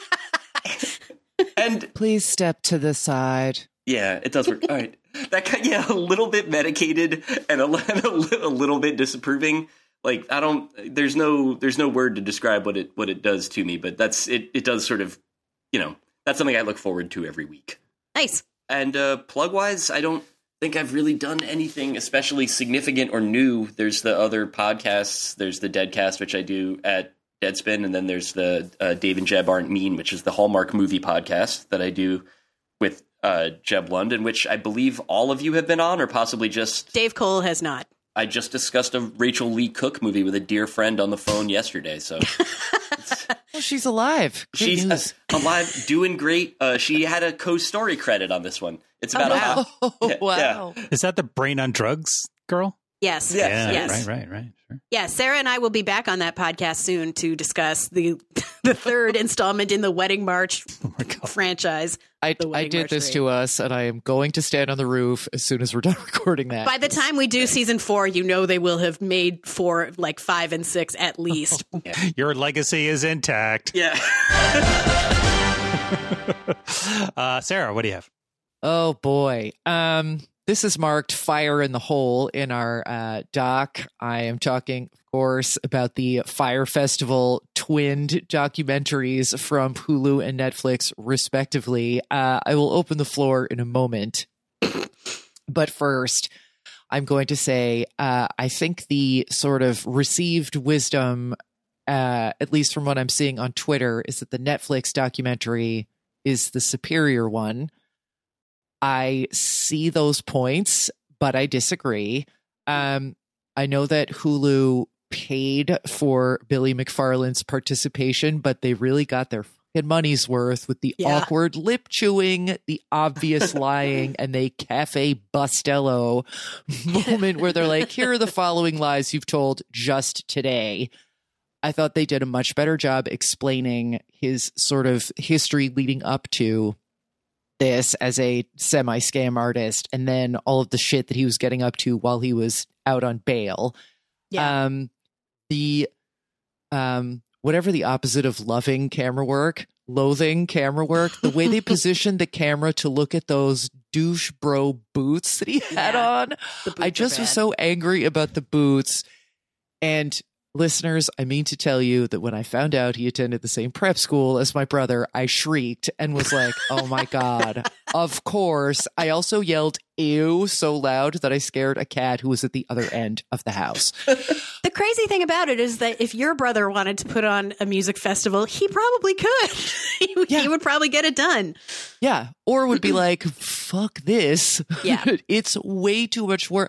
And Please step to the side. yeah, it does work. All right. That kind, yeah, a little bit medicated and a, and a, li- a little bit disapproving. Like I don't, there's no, there's no word to describe what it, what it does to me, but that's it. It does sort of, you know, that's something I look forward to every week. Nice. And uh, plug wise, I don't think I've really done anything especially significant or new. There's the other podcasts. There's the Deadcast, which I do at Deadspin, and then there's the uh, Dave and Jeb Aren't Mean, which is the Hallmark movie podcast that I do with uh, Jeb London, which I believe all of you have been on, or possibly just Dave Cole has not. I just discussed a Rachel Lee Cook movie with a dear friend on the phone yesterday. So Oh, she's alive. Great she's news. uh, alive, doing great. Uh, she had a co-story credit on this one. It's about Oh, a wow. Oh, Yeah, wow. Is that the Brain on Drugs girl? Yes. Yes. Yeah, Yes. right, right, right. Sure. Yeah, Sarah and I will be back on that podcast soon to discuss the the third installment in the Wedding March Oh my God. franchise. I, The I Wedding did March this three. to us, and I am going to stand on the roof as soon as we're done recording that. By the time we do season four, you know they will have made for like five and six at least. Your legacy is intact. Yeah. uh, Sarah, what do you have? Oh boy. Um, this is marked Fire in the Hole in our uh, doc. I am talking, of course, about the Fire Festival twinned documentaries from Hulu and Netflix, respectively. Uh, I will open the floor in a moment. But first, I'm going to say uh, I think the sort of received wisdom, uh, at least from what I'm seeing on Twitter, is that the Netflix documentary is the superior one. I see those points, but I disagree. Um, I know that Hulu paid for Billy McFarland's participation, but they really got their fucking money's worth with the Yeah. awkward lip chewing, the obvious lying, and the Cafe Bustelo moment where they're like, here are the following lies you've told just today. I thought they did a much better job explaining his sort of history leading up to this as a semi-scam artist, and then all of the shit that he was getting up to while he was out on bail. Yeah. Um, the um, whatever the opposite of loving camera work, loathing camera work, the way they positioned the camera to look at those douche bro boots that he had Yeah. on. The boots I are just was bad. so angry about the boots. And listeners, I mean to tell you that when I found out he attended the same prep school as my brother, I shrieked and was like, oh my God, of course. I also yelled, ew, so loud that I scared a cat who was at the other end of the house. The crazy thing about it is that if your brother wanted to put on a music festival, he probably could. he, would- Yeah. he would probably get it done. Yeah. Or would be like, fuck this. Yeah. It's way too much work.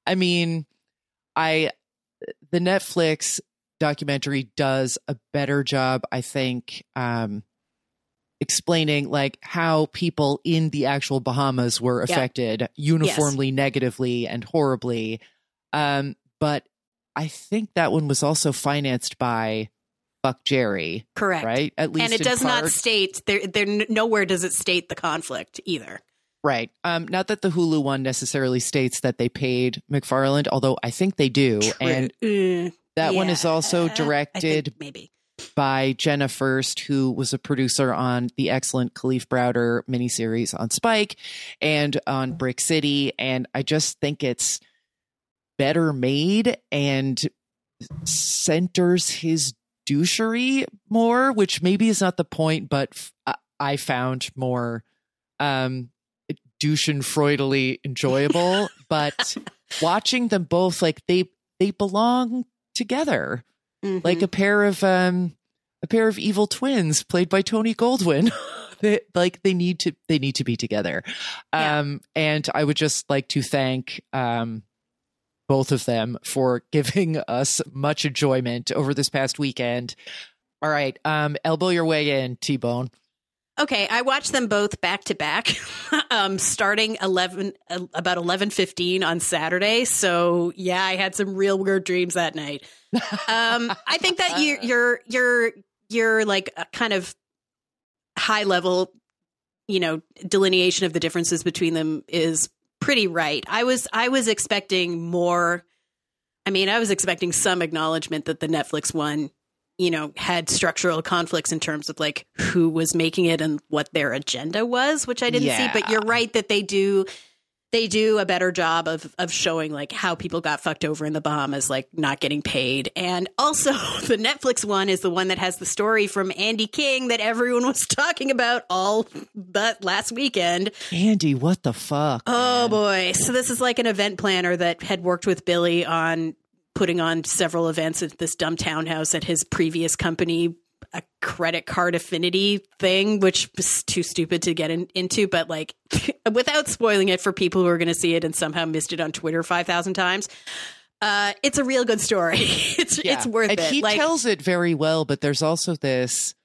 I mean, I the Netflix documentary does a better job, I think, um, explaining like how people in the actual Bahamas were affected yeah. uniformly yes. negatively and horribly. Um, but I think that one was also financed by Fuck Jerry. Correct. Right. At least, and it does part. not state there. There nowhere does it state the conflict either. Right. Um, not that the Hulu one necessarily states that they paid McFarland, although I think they do. True. And uh, that yeah. one is also directed maybe by Jenna First, who was a producer on the excellent Khalif Browder miniseries on Spike and on Brick City. And I just think it's better made and centers his douchery more, which maybe is not the point, but f- I found more um, douche-and-freudily enjoyable. But watching them both, like they they belong together. Mm-hmm. Like a pair of um a pair of evil twins played by Tony Goldwyn. they, like they need to they need to be together. Yeah. Um and I would just like to thank um both of them for giving us much enjoyment over this past weekend. All right, um elbow your way in, T-Bone. Okay, I watched them both back to back, um, starting eleven uh, about eleven fifteen on Saturday. So yeah, I had some real weird dreams that night. Um, I think that you, you're you're you're like a kind of high level, you know, delineation of the differences between them is pretty right. I was I was expecting more. I mean, I was expecting some acknowledgement that the Netflix one, you know, had structural conflicts in terms of like who was making it and what their agenda was, which I didn't yeah. see. But you're right that they do they do a better job of of showing like how people got fucked over in the Bahamas, like not getting paid. And also the Netflix one is the one that has the story from Andy King that everyone was talking about all but last weekend. Andy, what the fuck? Oh, man. boy. So this is like an event planner that had worked with Billy on putting on several events at this dumb townhouse at his previous company, a credit card affinity thing, which was too stupid to get in, into. But like, without spoiling it for people who are going to see it and somehow missed it on Twitter five thousand times, uh, it's a real good story. it's yeah. it's worth and it. He like, tells it very well, but there's also this,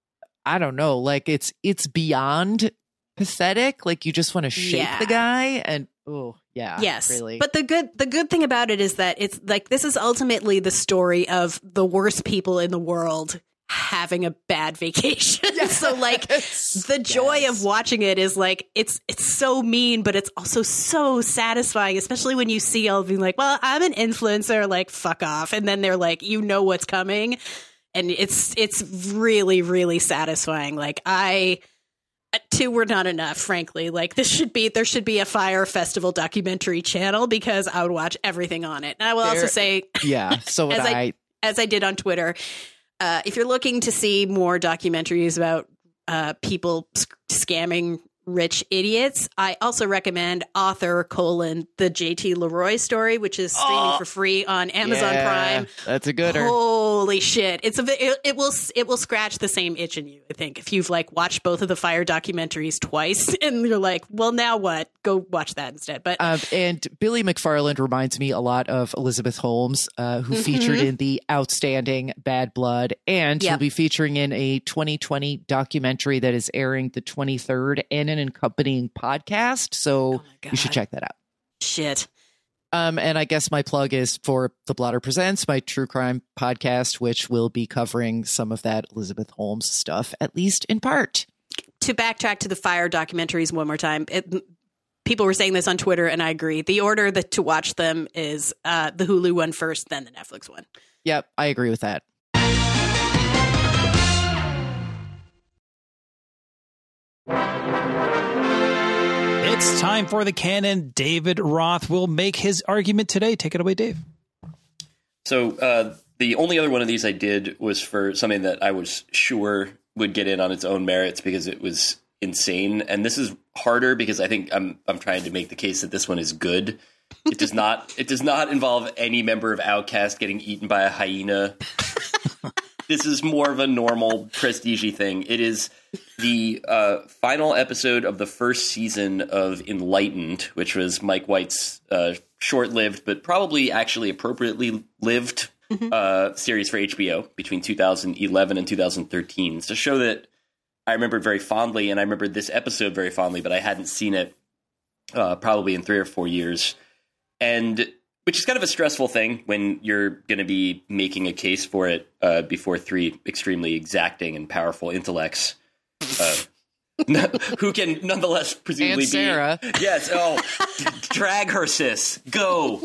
I don't know, like it's it's beyond pathetic. Like you just want to shake yeah. the guy and oh yeah, yes. really. But the good the good thing about it is that it's like this is ultimately the story of the worst people in the world having a bad vacation. Yes. So like the joy yes. of watching it is like it's it's so mean, but it's also so satisfying, especially when you see all being like, well, I'm an influencer, like fuck off, and then they're like, you know what's coming, and it's it's really really satisfying. Like I. Two were not enough, frankly. Like this should be, there should be a Fire Festival documentary channel because I would watch everything on it. And I will there, also say, yeah, so would as I, I, as I did on Twitter, uh, if you're looking to see more documentaries about uh, people sc- scamming rich idiots, I also recommend Author colon the J T Leroy story, which is streaming oh, for free on Amazon yeah, Prime. That's a gooder. Holy shit! It's a it, it will it will scratch the same itch in you. I think if you've like watched both of the Fire documentaries twice and you're like, well, now what? Go watch that instead. But um, and Billy McFarland reminds me a lot of Elizabeth Holmes, uh, who mm-hmm. featured in the outstanding Bad Blood, and yep. he'll be featuring in a twenty twenty documentary that is airing the twenty-third and an accompanying podcast, so oh you should check that out. Shit. Um, and I guess my plug is for The Blotter Presents, my true crime podcast, which will be covering some of that Elizabeth Holmes stuff, at least in part. To backtrack to the Fire documentaries one more time, it, people were saying this on Twitter, and I agree. The order that to watch them is uh, the Hulu one first, then the Netflix one. Yep, I agree with that. It's time for the canon. David Roth will make his argument today. Take it away, Dave. So uh, the only other one of these I did was for something that I was sure would get in on its own merits because it was insane. And this is harder because I think I'm I'm trying to make the case that this one is good. It does not it does not involve any member of Outkast getting eaten by a hyena. This is more of a normal prestige-y thing. It is the uh, final episode of the first season of Enlightened, which was Mike White's uh, short-lived but probably actually appropriately lived mm-hmm. uh, series for H B O between two thousand eleven and two thousand thirteen. It's a show that I remembered very fondly, and I remembered this episode very fondly, but I hadn't seen it uh, probably in three or four years. And which is kind of a stressful thing when you're going to be making a case for it uh, before three extremely exacting and powerful intellects. Uh, who can nonetheless presumably and Sarah. be yes oh drag her, sis, go.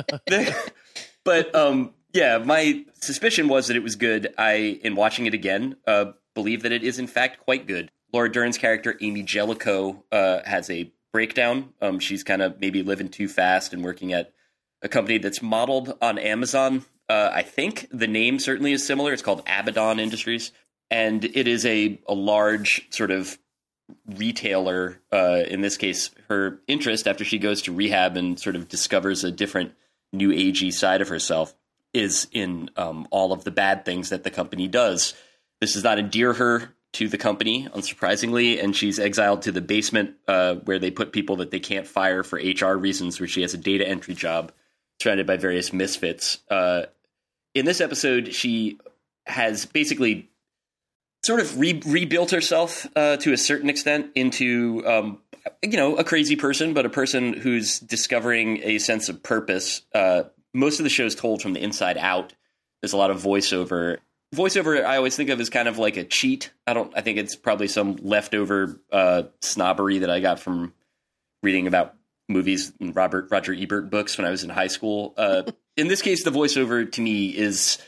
But um yeah my suspicion was that it was good. I, in watching it again, uh believe that it is in fact quite good. Laura Dern's character Amy Jellicoe uh has a breakdown. Um she's kind of maybe living too fast and working at a company that's modeled on Amazon. uh I think the name certainly is similar. It's called Abaddon Industries. And it is a, a large sort of retailer. Uh, in this case, her interest after she goes to rehab and sort of discovers a different new agey side of herself is in um, all of the bad things that the company does. This does not endear her to the company, unsurprisingly, and she's exiled to the basement uh, where they put people that they can't fire for H R reasons, where she has a data entry job surrounded by various misfits. Uh, in this episode, she has basically sort of re- rebuilt herself uh, to a certain extent into, um, you know, a crazy person, but a person who's discovering a sense of purpose. Uh, most of the show is told from the inside out. There's a lot of voiceover. Voiceover, I always think of as kind of like a cheat. I don't. I think it's probably some leftover uh, snobbery that I got from reading about movies and Robert Roger Ebert books when I was in high school. Uh, in this case, the voiceover to me is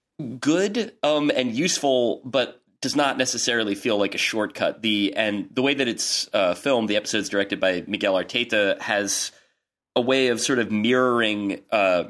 good um, and useful, but does not necessarily feel like a shortcut. The and the way that it's uh, filmed, the episode's directed by Miguel Arteta, has a way of sort of mirroring uh,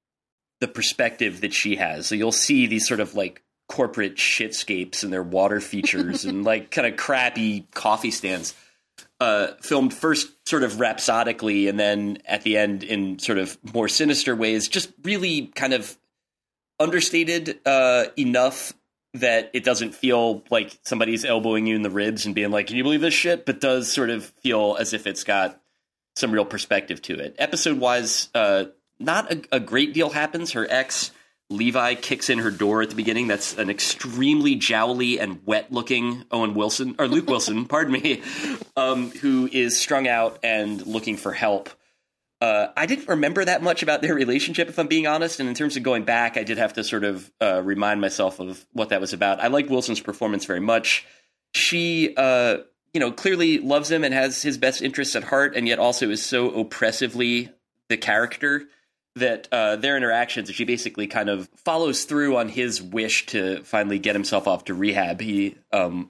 the perspective that she has. So you'll see these sort of like corporate shitscapes and their water features and like kind of crappy coffee stands uh, filmed first sort of rhapsodically and then at the end in sort of more sinister ways, just really kind of understated uh, enough that it doesn't feel like somebody's elbowing you in the ribs and being like, can you believe this shit? But does sort of feel as if it's got some real perspective to it. Episode-wise, uh, not a, a great deal happens. Her ex, Levi, kicks in her door at the beginning. That's an extremely jowly and wet-looking Owen Wilson, or Luke Wilson, pardon me, um, who is strung out and looking for help. Uh, I didn't remember that much about their relationship, if I'm being honest. And in terms of going back, I did have to sort of uh, remind myself of what that was about. I liked Wilson's performance very much. She, uh, you know, clearly loves him and has his best interests at heart, and yet also is so oppressively the character that uh, their interactions, she basically kind of follows through on his wish to finally get himself off to rehab. He um,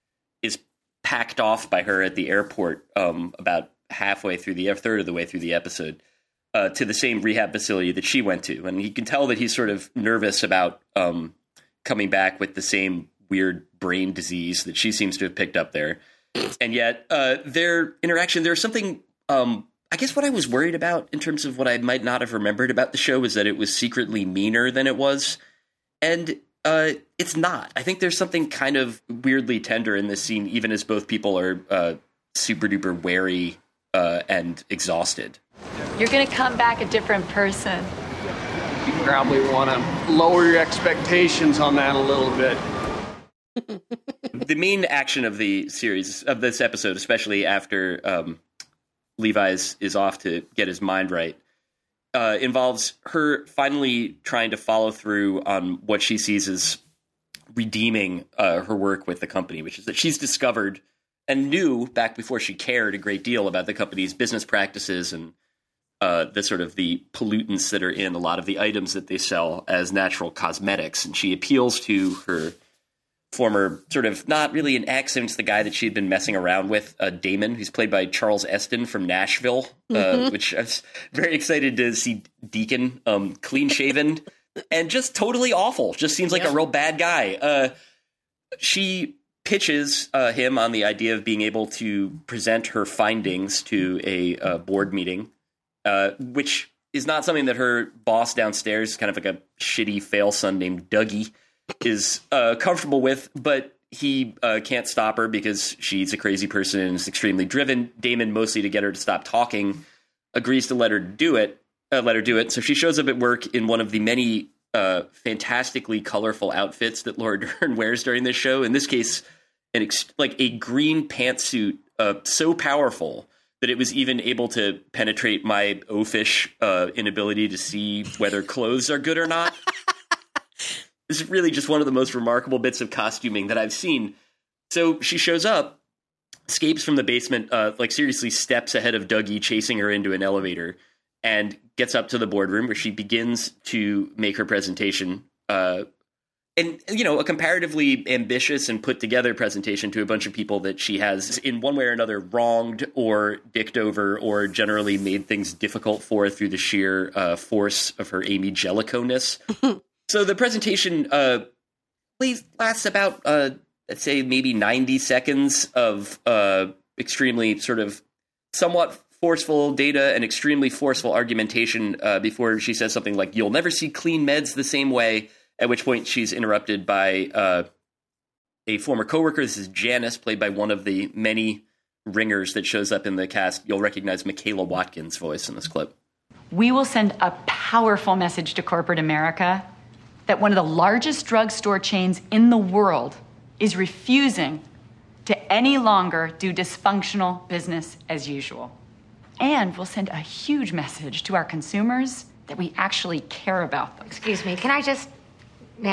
is packed off by her at the airport um, about halfway through the a third of the way through the episode uh, to the same rehab facility that she went to. And you can tell that he's sort of nervous about um, coming back with the same weird brain disease that she seems to have picked up there. And yet uh, their interaction, there's something, um, I guess what I was worried about in terms of what I might not have remembered about the show was that it was secretly meaner than it was. And uh, it's not. I think there's something kind of weirdly tender in this scene, even as both people are uh, super duper wary Uh, and exhausted. You're going to come back a different person. You probably want to lower your expectations on that a little bit. The main action of the series, of this episode, especially after um, Levi's is off to get his mind right, uh, involves her finally trying to follow through on what she sees as redeeming uh, her work with the company, which is that she's discovered and knew back before she cared a great deal about the company's business practices and uh, the sort of the pollutants that are in a lot of the items that they sell as natural cosmetics. And she appeals to her former sort of not really an ex, and it's the guy that she'd been messing around with, uh, Damon, who's played by Charles Eston from Nashville, uh, mm-hmm. which I was very excited to see Deacon um, clean shaven and just totally awful. Just seems like yeah. a real bad guy. Uh, she pitches uh, him on the idea of being able to present her findings to a uh, board meeting, uh, which is not something that her boss downstairs, kind of like a shitty fail son named Dougie, is uh, comfortable with. But he uh, can't stop her because she's a crazy person and is extremely driven. Damon, mostly to get her to stop talking, agrees to let her do it. Uh, let her do it. So she shows up at work in one of the many uh, fantastically colorful outfits that Laura Dern wears during this show. In this case, an ex- like a green pantsuit, uh, so powerful that it was even able to penetrate my oafish uh, inability to see whether clothes are good or not. This is really just one of the most remarkable bits of costuming that I've seen. So she shows up, escapes from the basement, uh, like seriously steps ahead of Dougie, chasing her into an elevator, and gets up to the boardroom where she begins to make her presentation. Uh, and, you know, a comparatively ambitious and put together presentation to a bunch of people that she has in one way or another wronged or dicked over or generally made things difficult for through the sheer uh, force of her Amy Jellicoe-ness. So the presentation uh, lasts about, uh, let's say, maybe ninety seconds of uh, extremely sort of somewhat forceful data and extremely forceful argumentation uh, before she says something like, "You'll never see clean meds the same way," at which point she's interrupted by uh, a former coworker. This is Janice, played by one of the many ringers that shows up in the cast. You'll recognize Michaela Watkins' voice in this clip. We will send a powerful message to corporate America that one of the largest drugstore chains in the world is refusing to any longer do dysfunctional business as usual. And we'll send a huge message to our consumers that we actually care about them. Excuse me, can I just, may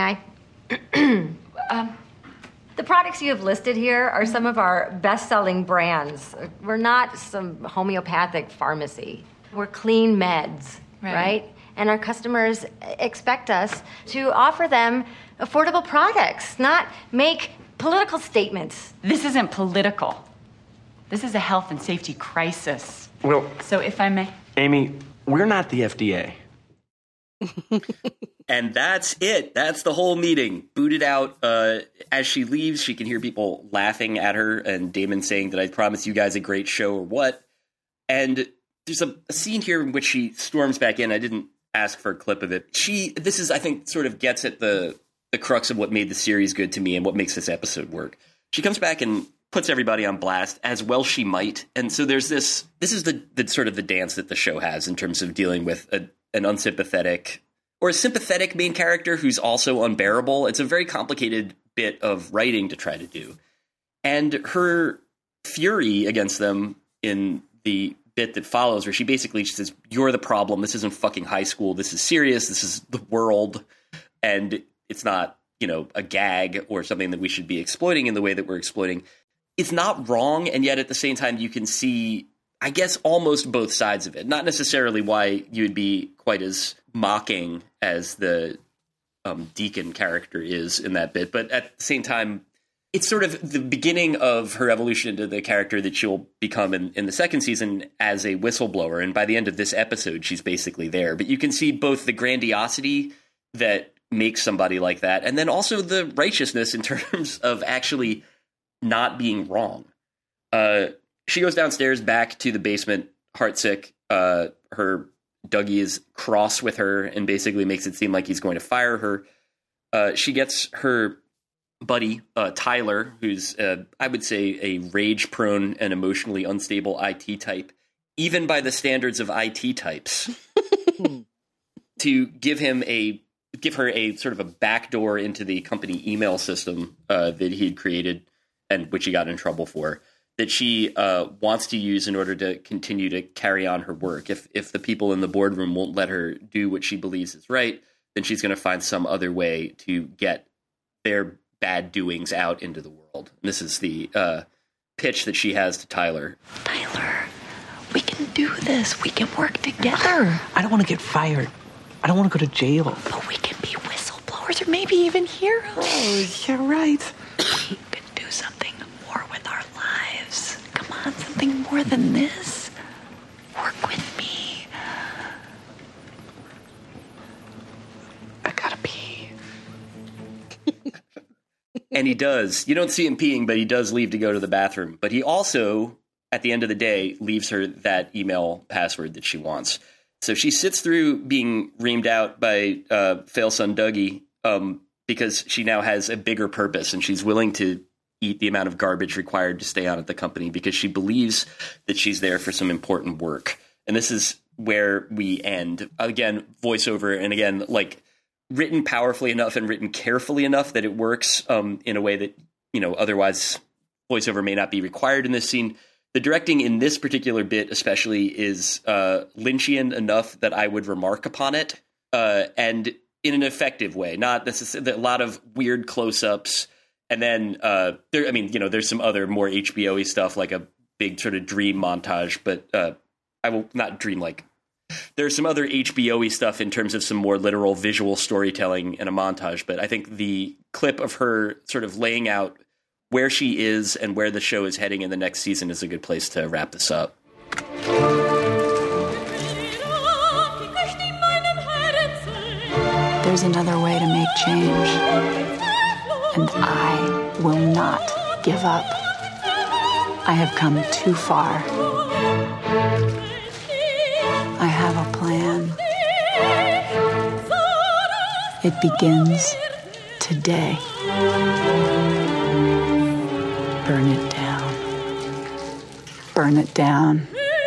I? um, the products you have listed here are some of our best-selling brands. We're not some homeopathic pharmacy. We're clean meds, right? right? And our customers expect us to offer them affordable products, not make political statements. This isn't political. This is a health and safety crisis. Well, so if I may. Amy, we're not the F D A. And that's it. That's the whole meeting. Booted out. Uh, as she leaves, she can hear people laughing at her and Damon saying that I promised you guys a great show or what. And there's a, a scene here in which she storms back in. I didn't ask for a clip of it. She, this is, I think, sort of gets at the, the crux of what made the series good to me and what makes this episode work. She comes back and puts everybody on blast, as well she might. And so there's this, this is the, the sort of the dance that the show has in terms of dealing with a, an unsympathetic or a sympathetic main character who's also unbearable. It's a very complicated bit of writing to try to do. And her fury against them in the bit that follows, where she basically says, "You're the problem. This isn't fucking high school. This is serious. This is the world. And it's not, you know, a gag or something that we should be exploiting in the way that we're exploiting." It's not wrong, and yet at the same time you can see, I guess, almost both sides of it. Not necessarily why you would be quite as mocking as the um, Deacon character is in that bit, but at the same time, it's sort of the beginning of her evolution into the character that she'll become in, in the second season as a whistleblower, and by the end of this episode, she's basically there. But you can see both the grandiosity that makes somebody like that, and then also the righteousness in terms of actually not being wrong. Uh, she goes downstairs back to the basement, heartsick. Uh, her Dougie is cross with her and basically makes it seem like he's going to fire her. Uh, she gets her buddy, uh, Tyler, who's, uh, I would say, a rage-prone and emotionally unstable I T type, even by the standards of I T types, to give him a give her a sort of a backdoor into the company email system uh, that he had created, and which he got in trouble for, that she uh, wants to use in order to continue to carry on her work. If if the people in the boardroom won't let her do what she believes is right, then she's going to find some other way to get their bad doings out into the world. And this is the uh, pitch that she has to Tyler. Tyler, we can do this. We can work together. I don't want to get fired. I don't want to go to jail. But we can be whistleblowers or maybe even heroes. Oh, you're right. We can do something more with our lives. Come on, something more than this. Work with me. I gotta pee. And he does. You don't see him peeing, but he does leave to go to the bathroom. But he also, at the end of the day, leaves her that email password that she wants. So she sits through being reamed out by uh, fail son Dougie um, because she now has a bigger purpose, and she's willing to eat the amount of garbage required to stay on at the company because she believes that she's there for some important work. And this is where we end. Again, voiceover, and again, like written powerfully enough and written carefully enough that it works um, in a way that, you know, otherwise voiceover may not be required in this scene. The directing in this particular bit especially is uh, Lynchian enough that I would remark upon it, uh, and in an effective way. Not necessarily a lot of weird close-ups. And then, uh, there, I mean, you know, there's some other more H B O-y stuff, like a big sort of dream montage, but uh, I will not dream like. There's some other H B O-y stuff in terms of some more literal visual storytelling in a montage, but I think the clip of her sort of laying out where she is and where the show is heading in the next season is a good place to wrap this up. There's another way to make change. And I will not give up. I have come too far. I have a plan. It begins today. Burn it down. Burn it down.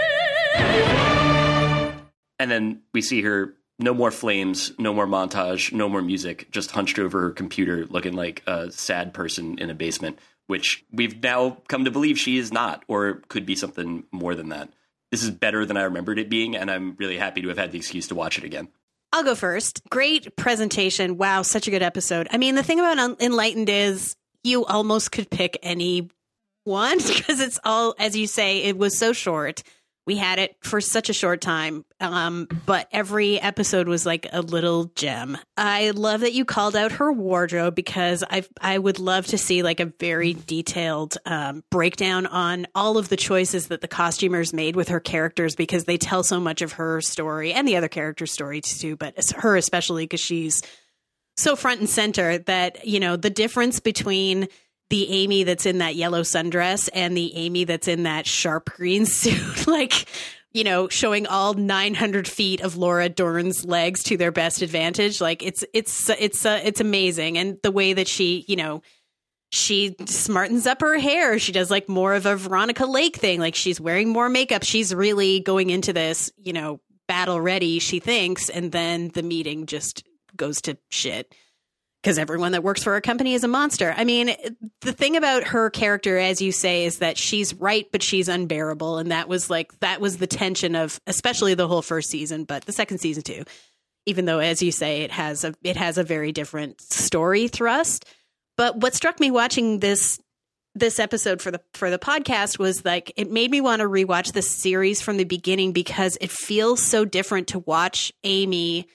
And then we see her, no more flames, no more montage, no more music, just hunched over her computer looking like a sad person in a basement, which we've now come to believe she is not, or could be something more than that. This is better than I remembered it being, and I'm really happy to have had the excuse to watch it again. I'll go first. Great presentation. Wow, such a good episode. I mean, the thing about Enlightened is you almost could pick any one because it's all, as you say, it was so short. We had it for such a short time, um, but every episode was like a little gem. I love that you called out her wardrobe because I I would love to see like a very detailed um, breakdown on all of the choices that the costumers made with her characters because they tell so much of her story and the other characters' stories too, but it's her especially because she's so front and center that, you know, the difference between the Amy that's in that yellow sundress and the Amy that's in that sharp green suit, like, you know, showing all nine hundred feet of Laura Dern's legs to their best advantage. Like it's, it's, it's, uh, it's amazing. And the way that she, you know, she smartens up her hair. She does like more of a Veronica Lake thing. Like she's wearing more makeup. She's really going into this, you know, battle ready, she thinks. And then the meeting just goes to shit. Because everyone that works for her company is a monster. I mean, the thing about her character, as you say, is that she's right, but she's unbearable. And that was like, that was the tension of, especially the whole first season, but the second season too. Even though, as you say, it has a, it has a very different story thrust. But what struck me watching this, this episode for the, for the podcast was like, it made me want to rewatch this series from the beginning because it feels so different to watch Amy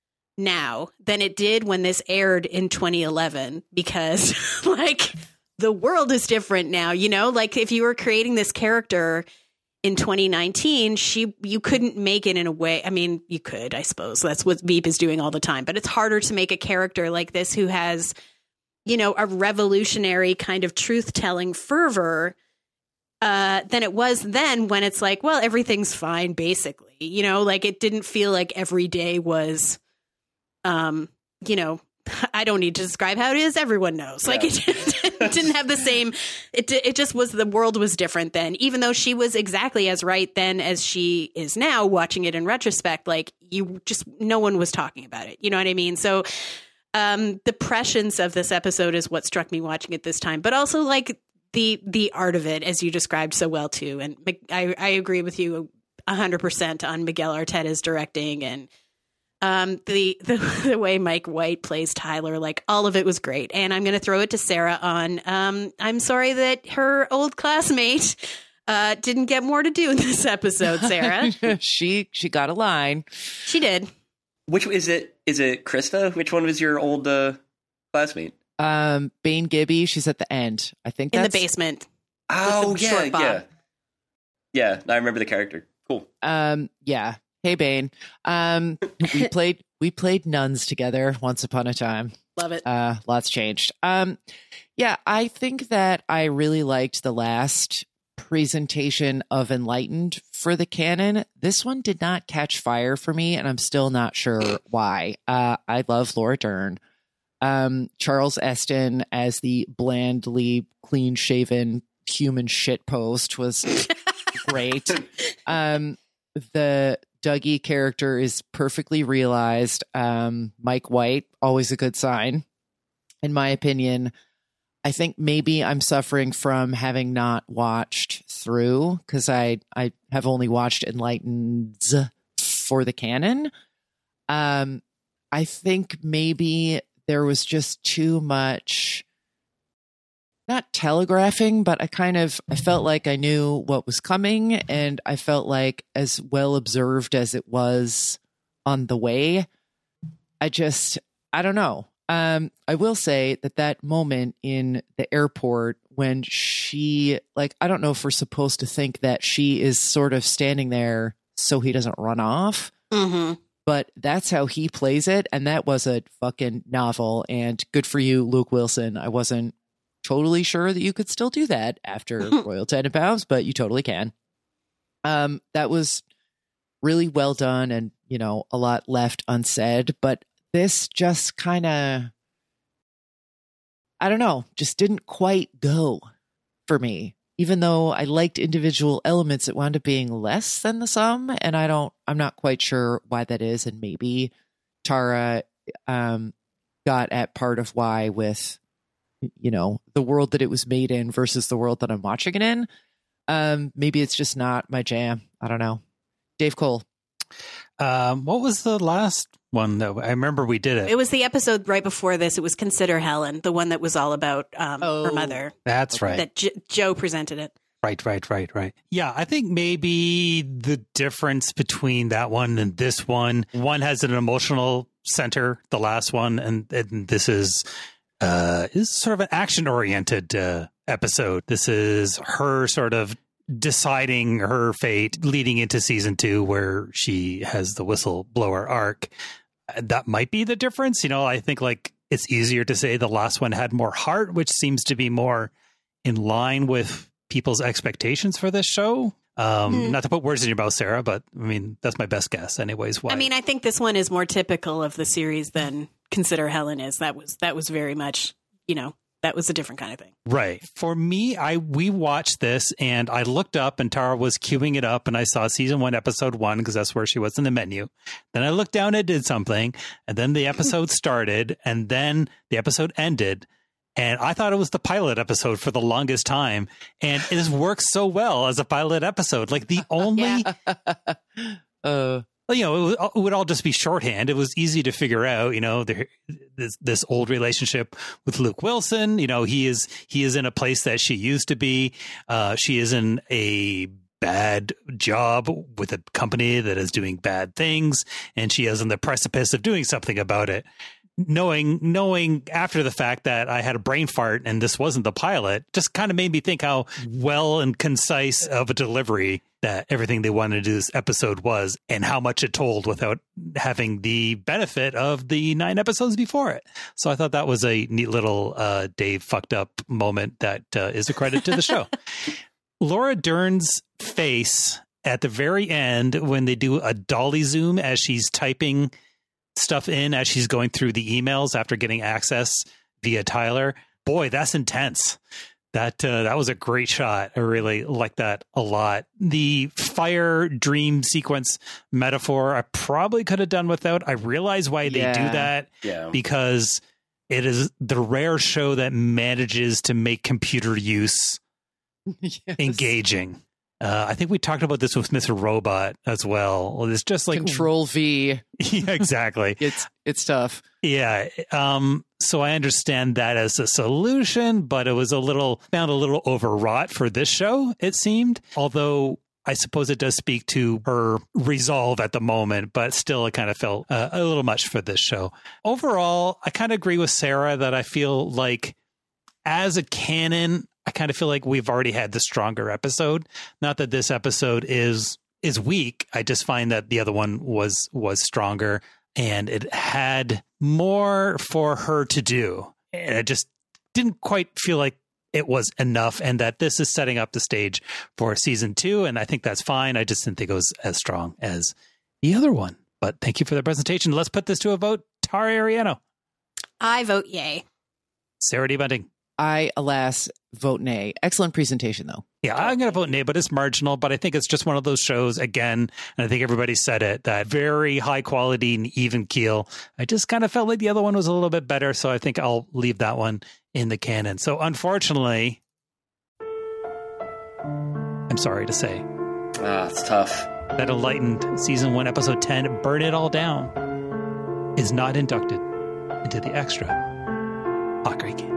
now than it did when this aired in twenty eleven because like the world is different now, you know, like if you were creating this character in twenty nineteen, she, you couldn't make it in a way. I mean, you could, I suppose that's what Veep is doing all the time, but it's harder to make a character like this who has, you know, a revolutionary kind of truth telling fervor uh, than it was then when it's like, well, everything's fine, basically, you know, like it didn't feel like every day was, Um, you know, I don't need to describe how it is. Everyone knows. Like yeah. it didn't have the same. It it just was. The world was different then. Even though she was exactly as right then as she is now. Watching it in retrospect, like you just no one was talking about it. You know what I mean? So, um, the prescience of this episode is what struck me watching it this time. But also like the the art of it, as you described so well too. And I I agree with you a hundred percent on Miguel Arteta's directing and. Um, the, the the way Mike White plays Tyler, like all of it was great. And I'm going to throw it to Sarah on. Um, I'm sorry that her old classmate uh, didn't get more to do in this episode, Sarah. she she got a line. She did. Which is it? Is it Krista? Which one was your old uh, classmate? Um, Bane Gibby. She's at the end. I think in that's... the basement. Oh yeah, yeah, yeah. I remember the character. Cool. Um, yeah. Hey, Bane. Um, we played we played nuns together once upon a time. Love it. Uh, lots changed. Um, yeah, I think that I really liked the last presentation of Enlightened for the canon. This one did not catch fire for me, and I'm still not sure why. Uh, I love Laura Dern. Um, Charles Eston as the blandly clean-shaven human shitpost was great. Um, the Dougie character is perfectly realized. Um, Mike White, always a good sign, in my opinion. I think maybe I'm suffering from having not watched through, because I, I have only watched Enlightened for the canon. Um, I think maybe there was just too much, not telegraphing, but I kind of, I felt like I knew what was coming, and I felt like as well observed as it was on the way, I just, I don't know. Um, I will say that that moment in the airport when she, like, I don't know if we're supposed to think that she is sort of standing there so he doesn't run off, Mm-hmm. but that's how he plays it. And that was a fucking novel, and good for you, Luke Wilson. I wasn't totally sure that you could still do that after Royal Tenenbaums, but you totally can. Um, that was really well done, and, you know, a lot left unsaid, but this just kind of, I don't know, just didn't quite go for me. Even though I liked individual elements, it wound up being less than the sum, and I don't, I'm not quite sure why that is, and maybe Tara um, got at part of why with, you know, the world that it was made in versus the world that I'm watching it in. Um, maybe it's just not my jam. I don't know. Dave Cole. Um, what was the last one that I remember we did it? It was the episode right before this. It was Consider Helen, the one that was all about um, Oh. her mother. That's right. That J- Joe presented it. Right, right, right, right. Yeah, I think maybe the difference between that one and this one, one has an emotional center, the last one, and, and this is uh, is sort of an action-oriented uh, episode. This is her sort of deciding her fate leading into season two, where she has the whistleblower arc. That might be the difference. You know, I think like it's easier to say the last one had more heart, which seems to be more in line with people's expectations for this show. Um, Hmm. Not to put words in your mouth, Sarah, but I mean, that's my best guess anyways. Why? I mean, I think this one is more typical of the series than Consider Helen is. That was that was very much, you know, that was a different kind of thing. Right. For me, I we watched this and I looked up and Tara was queuing it up and I saw season one, episode one, because that's where she was in the menu. Then I looked down and did something, and then the episode started, and then the episode ended. And I thought it was the pilot episode for the longest time. And it has worked so well as a pilot episode. Like the only, uh, you know, it, was, it would all just be shorthand. It was easy to figure out, you know, there, this, this old relationship with Luke Wilson. You know, he is, he is in a place that she used to be. Uh, she is in a bad job with a company that is doing bad things, and she is on the precipice of doing something about it. Knowing, knowing after the fact that I had a brain fart and this wasn't the pilot, just kind of made me think how well and concise of a delivery that everything they wanted to do this episode was, and how much it told without having the benefit of the nine episodes before it. So I thought that was a neat little uh, Dave fucked up moment that uh, is a credit to the show. Laura Dern's face at the very end when they do a dolly zoom as she's typing stuff in as she's going through the emails after getting access via Tyler. Boy, that's intense. That uh, that was a great shot. I really like that a lot. The fire dream sequence metaphor, I probably could have done without. I realize why they Yeah. do that. Yeah. Because it is the rare show that manages to make computer use yes. engaging. Uh, I think we talked about this with Mister Robot as well. It's just like Control V. Yeah, exactly. It's it's tough. Yeah. Um, so I understand that as a solution, but it was a little, found a little overwrought for this show, it seemed. Although I suppose it does speak to her resolve at the moment, but still it kind of felt uh, a little much for this show. Overall, I kind of agree with Sarah that I feel like as a canon, I kind of feel like we've already had the stronger episode. Not that this episode is is weak. I just find that the other one was was stronger, and it had more for her to do. And I just didn't quite feel like it was enough, and that this is setting up the stage for season two, and I think that's fine. I just didn't think it was as strong as the other one. But thank you for the presentation. Let's put this to a vote. Tara Ariano. I vote yay. Sarah D. Bunting. I, alas, vote nay. Excellent presentation, though. Yeah, I'm going to vote nay, but it's marginal. But I think it's just one of those shows, again, and I think everybody said it, that very high quality and even keel. I just kind of felt like the other one was a little bit better, so I think I'll leave that one in the canon. So unfortunately, I'm sorry to say. Ah, it's tough. That Enlightened Season one, Episode ten, Burn It All Down, is not inducted into the extra Hawkery canon.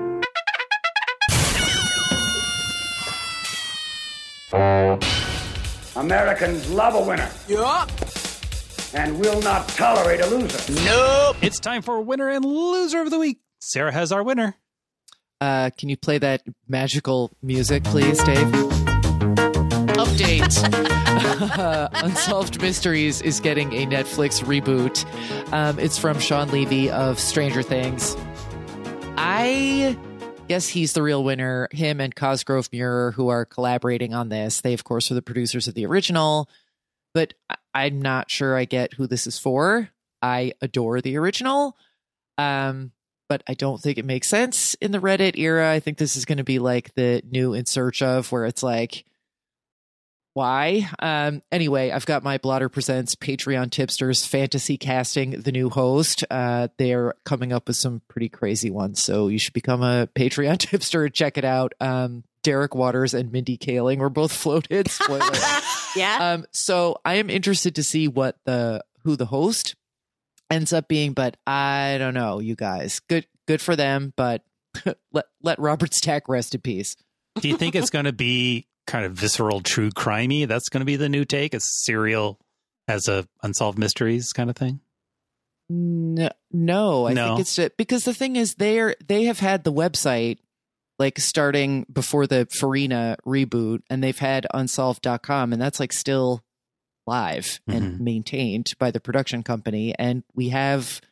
Americans love a winner. Yup. And will not tolerate a loser. Nope. It's time for winner and loser of the week. Sarah has our winner. Uh, can you play that magical music, please, Dave? Update. uh, Unsolved Mysteries is getting a Netflix reboot. Um, it's from Sean Levy of Stranger Things. I guess he's the real winner. Him and Cosgrove Muir, who are collaborating on this. They, of course, are the producers of the original. But I'm not sure I get who this is for. I adore the original. Um, but I don't think it makes sense in the Reddit era. I think this is going to be like the new In Search Of, where it's like, why? Um, anyway, I've got my Blotter Presents Patreon Tipsters fantasy casting the new host. Uh, they're coming up with some pretty crazy ones, so you should become a Patreon tipster and check it out. Um, Derek Waters and Mindy Kaling were both floated. Spoiler. Yeah. Um, so I am interested to see what the who the host ends up being, but I don't know, you guys. Good, good for them, but let let Robert Stack rest in peace. Do you think it's going to be kind of visceral, true crimey? That's going to be the new take? It's serial as a Unsolved Mysteries kind of thing? No, no I no. think it's just, because the thing is, they're they have had the website like starting before the Farina reboot, and they've had unsolved dot com, and that's like still live mm-hmm. and maintained by the production company. And we have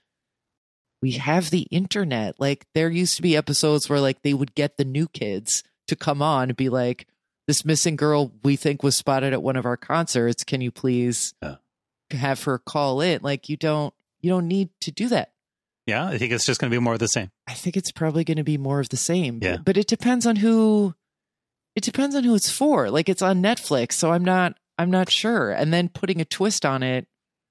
we have the internet. Like, there used to be episodes where like they would get the new kids to come on and be like, this missing girl we think was spotted at one of our concerts. Can you please yeah. have her call in? Like, you don't you don't need to do that. Yeah, I think it's just going to be more of the same. I think it's probably going to be more of the same. Yeah. But, but it depends on who it depends on who it's for. Like, it's on Netflix, so I'm not I'm not sure. And then putting a twist on it.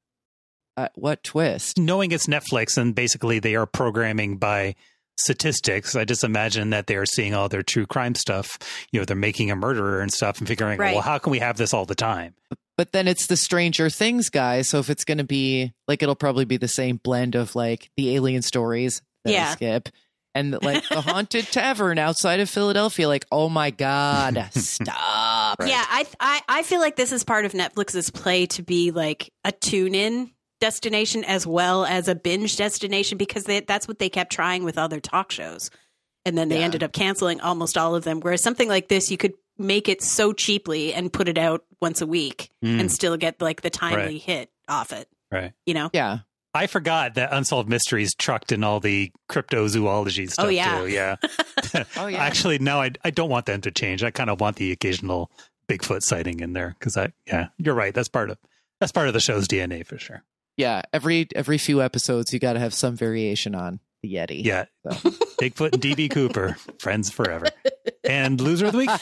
Uh, what twist? Knowing it's Netflix and basically they are programming by statistics, I just imagine that they're seeing all their true crime stuff. You know, they're making a murderer and stuff and figuring, right. well, how can we have this all the time? But then it's the Stranger Things guy. So if it's going to be like, it'll probably be the same blend of like the alien stories that yeah. I skip and like the haunted tavern outside of Philadelphia. Like, oh my God, stop. Right. Yeah, I, I I feel like this is part of Netflix's play to be like a tune-in destination as well as a binge destination, because they, that's what they kept trying with other talk shows. And then they yeah. ended up canceling almost all of them. Whereas something like this, you could make it so cheaply and put it out once a week mm. and still get like the timely right. hit off it. Right. You know? Yeah. I forgot that Unsolved Mysteries trucked in all the cryptozoology stuff oh, yeah. too. Yeah. oh, yeah. Actually, no, I, I don't want them to change. I kind of want the occasional Bigfoot sighting in there because I, yeah, you're right. That's part of, that's part of the show's D N A for sure. Yeah. Every, every few episodes, you got to have some variation on the Yeti. Yeah. So. Bigfoot and D B Cooper, friends forever. And loser of the week.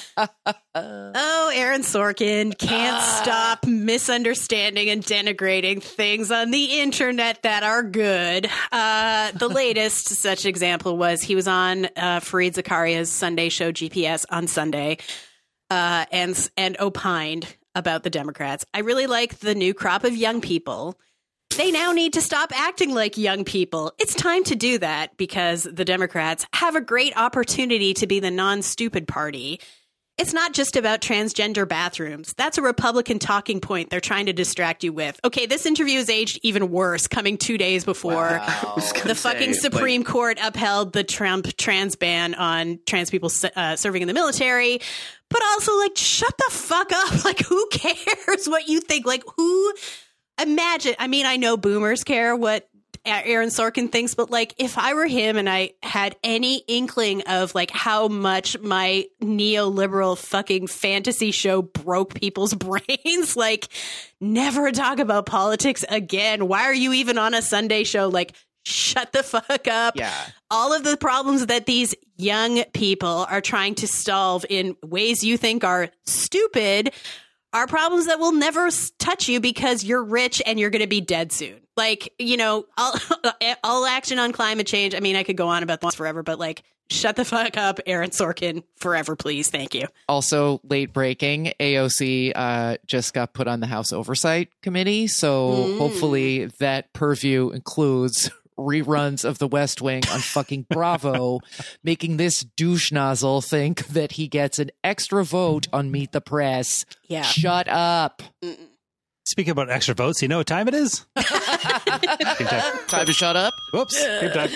Oh, Aaron Sorkin can't uh, stop misunderstanding and denigrating things on the internet that are good. Uh, the latest such example was he was on uh, Fareed Zakaria's Sunday show G P S on Sunday uh, and and opined about the Democrats. I really like the new crop of young people. They now need to stop acting like young people. It's time to do that because the Democrats have a great opportunity to be the non-stupid party. It's not just about transgender bathrooms. That's a Republican talking point they're trying to distract you with. Okay, this interview is aged even worse, coming two days before wow. the fucking say, Supreme like... Court upheld the Trump trans ban on trans people uh, serving in the military. But also, like, shut the fuck up. Like, who cares what you think? Like, who... Imagine, I mean, I know boomers care what Aaron Sorkin thinks, but like if I were him and I had any inkling of like how much my neoliberal fucking fantasy show broke people's brains, like never talk about politics again. Why are you even on a Sunday show? Like, shut the fuck up. Yeah. All of the problems that these young people are trying to solve in ways you think are stupid are problems that will never s- touch you because you're rich and you're going to be dead soon. Like, you know, all, all action on climate change. I mean, I could go on about this forever, but like, shut the fuck up, Aaron Sorkin, forever, please. Thank you. Also, late breaking, A O C uh, just got put on the House Oversight Committee. So Mm. hopefully that purview includes reruns of The West Wing on fucking Bravo, making this douche nozzle think that he gets an extra vote on Meet the Press. Yeah. Shut up. Speaking about extra votes, you know what time it is? Game time. Time to shut up. Whoops. Game time.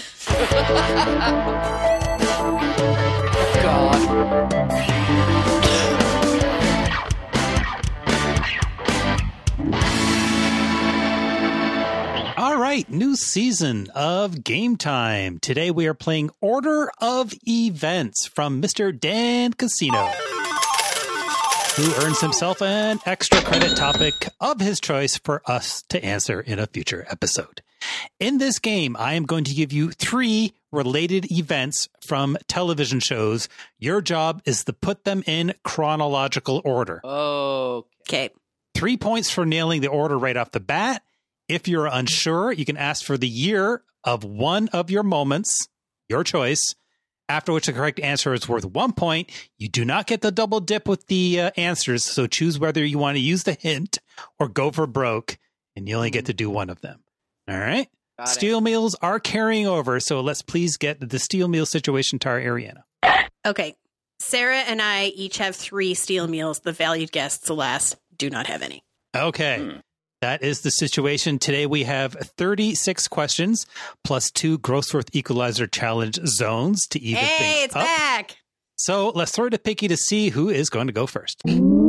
All right, new season of Game Time. Today we are playing Order of Events from Mister Dan Casino, who earns himself an extra credit topic of his choice for us to answer in a future episode. In this game, I am going to give you three related events from television shows. Your job is to put them in chronological order. Okay. Three points for nailing the order right off the bat. If you're unsure, you can ask for the year of one of your moments, your choice, after which the correct answer is worth one point. You do not get the double dip with the uh, answers, so choose whether you want to use the hint or go for broke, and you only get to do one of them. All right? Got it. Steel meals are carrying over, so let's please get the steel meal situation to our Ariana. Okay. Sarah and I each have three steel meals. The valued guests, alas, do not have any. Okay. That is the situation. Today we have thirty-six questions plus two Grossworth Equalizer Challenge zones to even Hey, things it's up. back. So let's throw to Picky to see who is going to go first.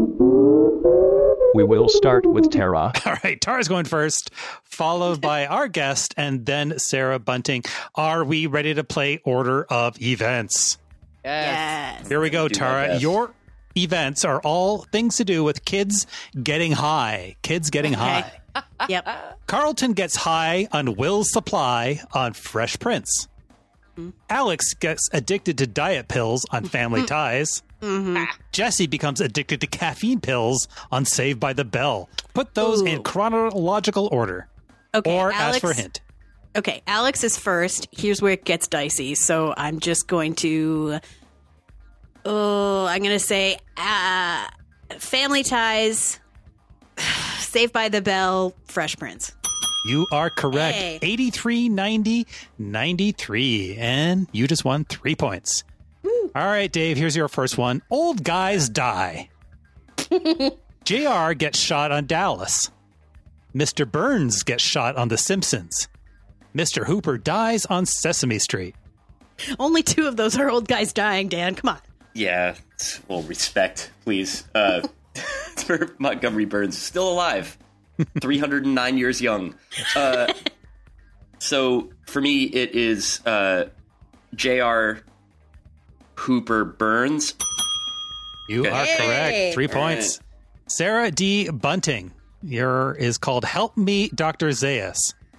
We will start with Tara. All right, Tara's going first, followed by our guest, and then Sarah Bunting. Are we ready to play Order of Events? Yes. Here we go, Do my Tara. best. Your events are all things to do with kids getting high. Kids getting Okay. high. Yep. Carlton gets high on Will's Supply on Fresh Prince. Alex gets addicted to diet pills on Family Ties. Mm-hmm. Jesse becomes addicted to caffeine pills on Saved by the Bell. Put those Ooh. in chronological order. Okay, Or Alex, ask for a hint. Okay, Alex is first. Here's where it gets dicey. So I'm just going to. Oh, I'm going to say uh, Family Ties, Saved by the Bell, Fresh Prince. You are correct. Hey. eighty-three, ninety, ninety-three. And you just won three points. All right, Dave, here's your first one. Old guys die. J R gets shot on Dallas. Mister Burns gets shot on The Simpsons. Mister Hooper dies on Sesame Street. Only two of those are old guys dying, Dan. Come on. Yeah, well, respect, please. Uh, for Montgomery Burns, still alive, three hundred nine years young. Uh, so for me, it is uh, J R Hooper Burns. You Okay. are correct. Three All points. right. Sarah D. Bunting. Your is called Help Me, Doctor Zayas.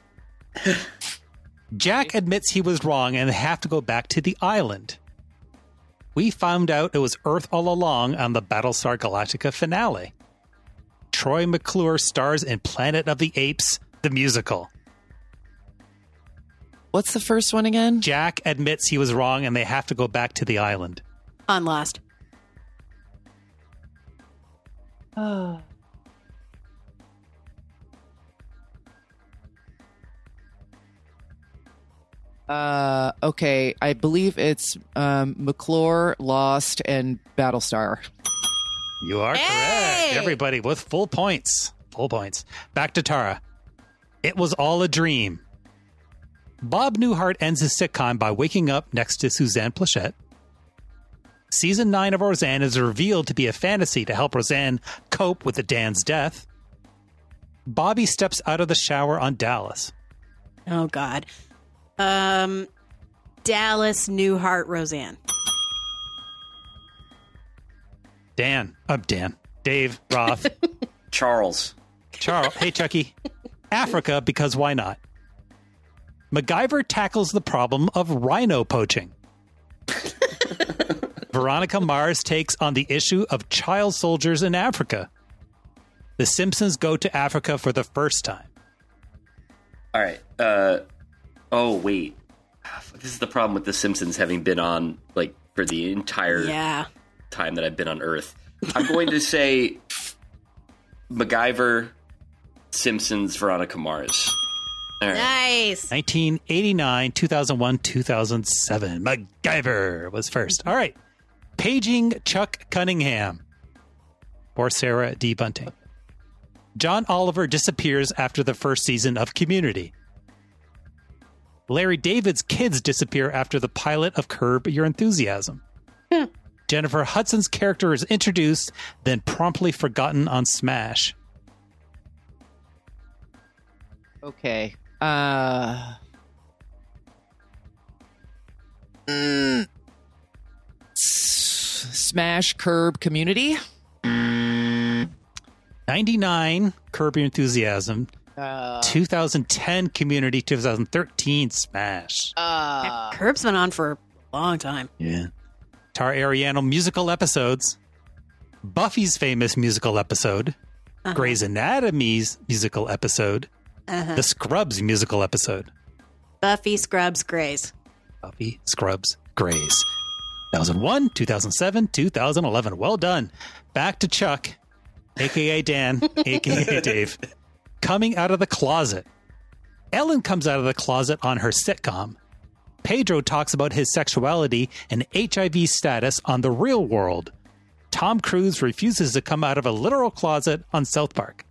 Jack admits he was wrong and they have to go back to the island. We found out it was Earth all along on the Battlestar Galactica finale. Troy McClure stars in Planet of the Apes, the musical. What's the first one again? Jack admits he was wrong and they have to go back to the island. On Lost. Oh. Uh, okay, I believe it's um, McClure, Lost, and Battlestar. You are Hey! correct. Everybody with full points. Full points. Back to Tara. It was all a dream. Bob Newhart ends his sitcom by waking up next to Suzanne Plachette. Season nine of Roseanne is revealed to be a fantasy to help Roseanne cope with the Dan's death. Bobby steps out of the shower on Dallas. Oh, God. Um, Dallas, Newhart, Roseanne. Dan. Uh, Dan. Dave. Roth. Charles. Charles. Hey, Chucky. Africa, because why not? MacGyver tackles the problem of rhino poaching. Veronica Mars takes on the issue of child soldiers in Africa. The Simpsons go to Africa for the first time. All right. Uh, oh, wait. This is the problem with The Simpsons having been on, like, for the entire yeah. time that I've been on Earth. I'm going to say MacGyver, Simpsons, Veronica Mars. All right. Nice. nineteen eighty-nine, two thousand one, two thousand seven. MacGyver was first. All right. Paging Chuck Cunningham. Or Sarah D. Bunting. John Oliver disappears after the first season of Community. Larry David's kids disappear after the pilot of Curb Your Enthusiasm. Hmm. Jennifer Hudson's character is introduced, then promptly forgotten on Smash. Okay. Uh. Mm, S- Smash Curb Community. ninety-nine, Curb Your Enthusiasm. Uh, two thousand ten, Community. two thousand thirteen, Smash. Uh, Curb's been on for a long time. Yeah. Tar Ariano musical episodes. Buffy's famous musical episode. Uh-huh. Grey's Anatomy's musical episode. Uh-huh. The Scrubs musical episode. Buffy, Scrubs, Greys. Buffy, Scrubs, Greys. two thousand one, two thousand seven, two thousand eleven. Well done. Back to Chuck, a k a. Dan, a k a. Dave. Coming out of the closet. Ellen comes out of the closet on her sitcom. Pedro talks about his sexuality and H I V status on The Real World. Tom Cruise refuses to come out of a literal closet on South Park.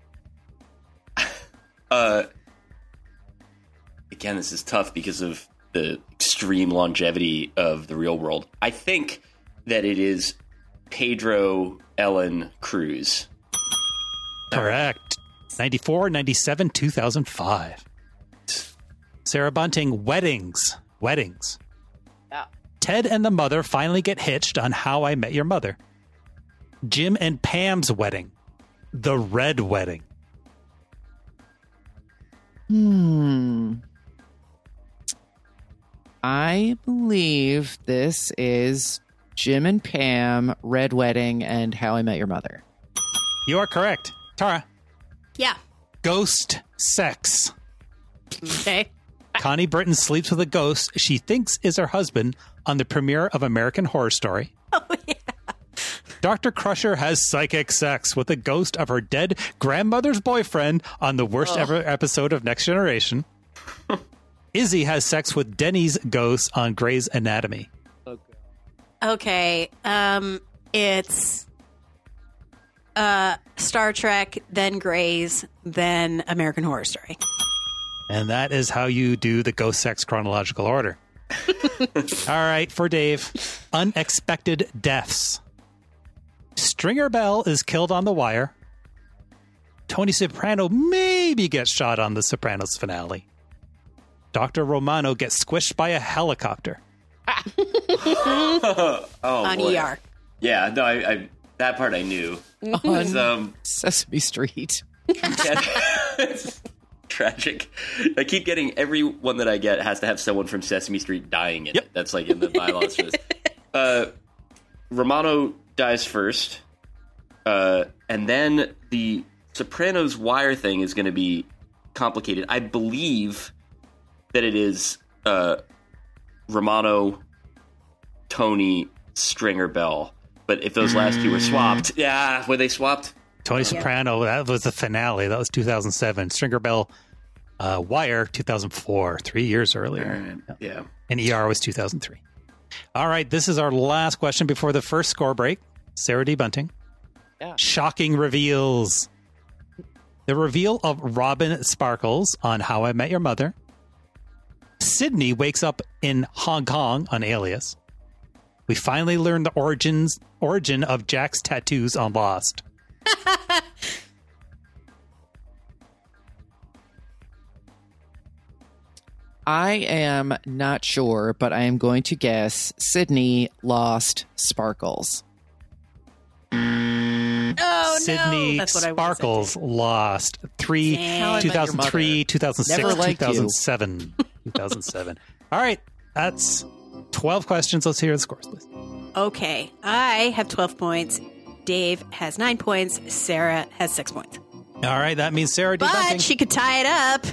Uh, again, this is tough because of the extreme longevity of The Real World. I think that it is Pedro Ellen Cruz. Correct. ninety-four, ninety-seven, two thousand five. Sarah Bunting, weddings. Weddings. Yeah. Ted and the mother finally get hitched on How I Met Your Mother. Jim and Pam's wedding. The Red Wedding. Hmm. I believe this is Jim and Pam, Red Wedding, and How I Met Your Mother. You are correct. Tara. Yeah. Ghost sex. Okay. Connie Britton sleeps with a ghost she thinks is her husband on the premiere of American Horror Story. Oh, yeah. Doctor Crusher has psychic sex with the ghost of her dead grandmother's boyfriend on the worst Oh. ever episode of Next Generation. Izzy has sex with Denny's ghost on Grey's Anatomy. Okay. Um, it's uh, Star Trek, then Greys, then American Horror Story. And that is how you do the ghost sex chronological order. All right, for Dave. Unexpected deaths. Stringer Bell is killed on The Wire. Tony Soprano maybe gets shot on The Sopranos finale. Doctor Romano gets squished by a helicopter. oh, On boy. E R. Yeah, no, I, I that part I knew. On It's, um, Sesame Street. it's tragic. I keep getting every one that I get has to have someone from Sesame Street dying in Yep. it. That's like in the bylaws for this. Uh, Romano dies first, uh, and then the Sopranos Wire thing is going to be complicated. I believe that it is uh, Romano, Tony, Stringer Bell. But if those last two were swapped, yeah, were they swapped? Tony Soprano, that was the finale. That was two thousand seven. Stringer Bell, uh, Wire, two thousand four, three years earlier. Right. Yeah. And E R was two thousand three. All right, this is our last question before the first score break. Sarah D. Bunting. Yeah. Shocking reveals. The reveal of Robin Sparkles on How I Met Your Mother. Sydney wakes up in Hong Kong on Alias. We finally learn the origins origin of Jack's tattoos on Lost. I am not sure, but I am going to guess Sydney lost Sparkles. Oh, Sydney no. That's what I wanted to Sparkles lost. Three, Damn. two thousand three, two thousand six, Never liked two thousand seven. two thousand seven. All right. That's twelve questions. Let's hear the scores, please. Okay. I have twelve points. Dave has nine points. Sarah has six points. All right. That means Sarah But debunking. she could tie it up.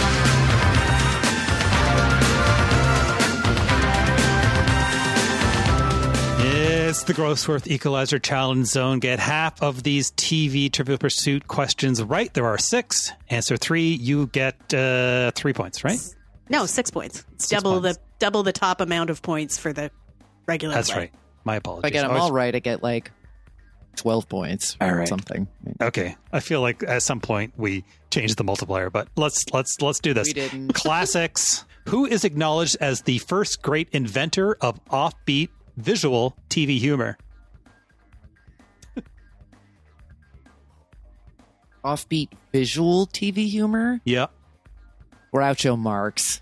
It's the Grossworth Equalizer Challenge Zone. Get half of these T V Trivial Pursuit questions right. There are six. Answer three, you get uh, three points, right? No, six points. It's Six double points. the double the top amount of points for the regular That's play. right. My apologies. If I get them I was- all right, I get like twelve points or All right. something. Okay, I feel like at some point we changed the multiplier, but let's let's let's do this. We didn't. Classics. Who is acknowledged as the first great inventor of offbeat visual T V humor? Offbeat visual T V humor? Yeah, Groucho Marx.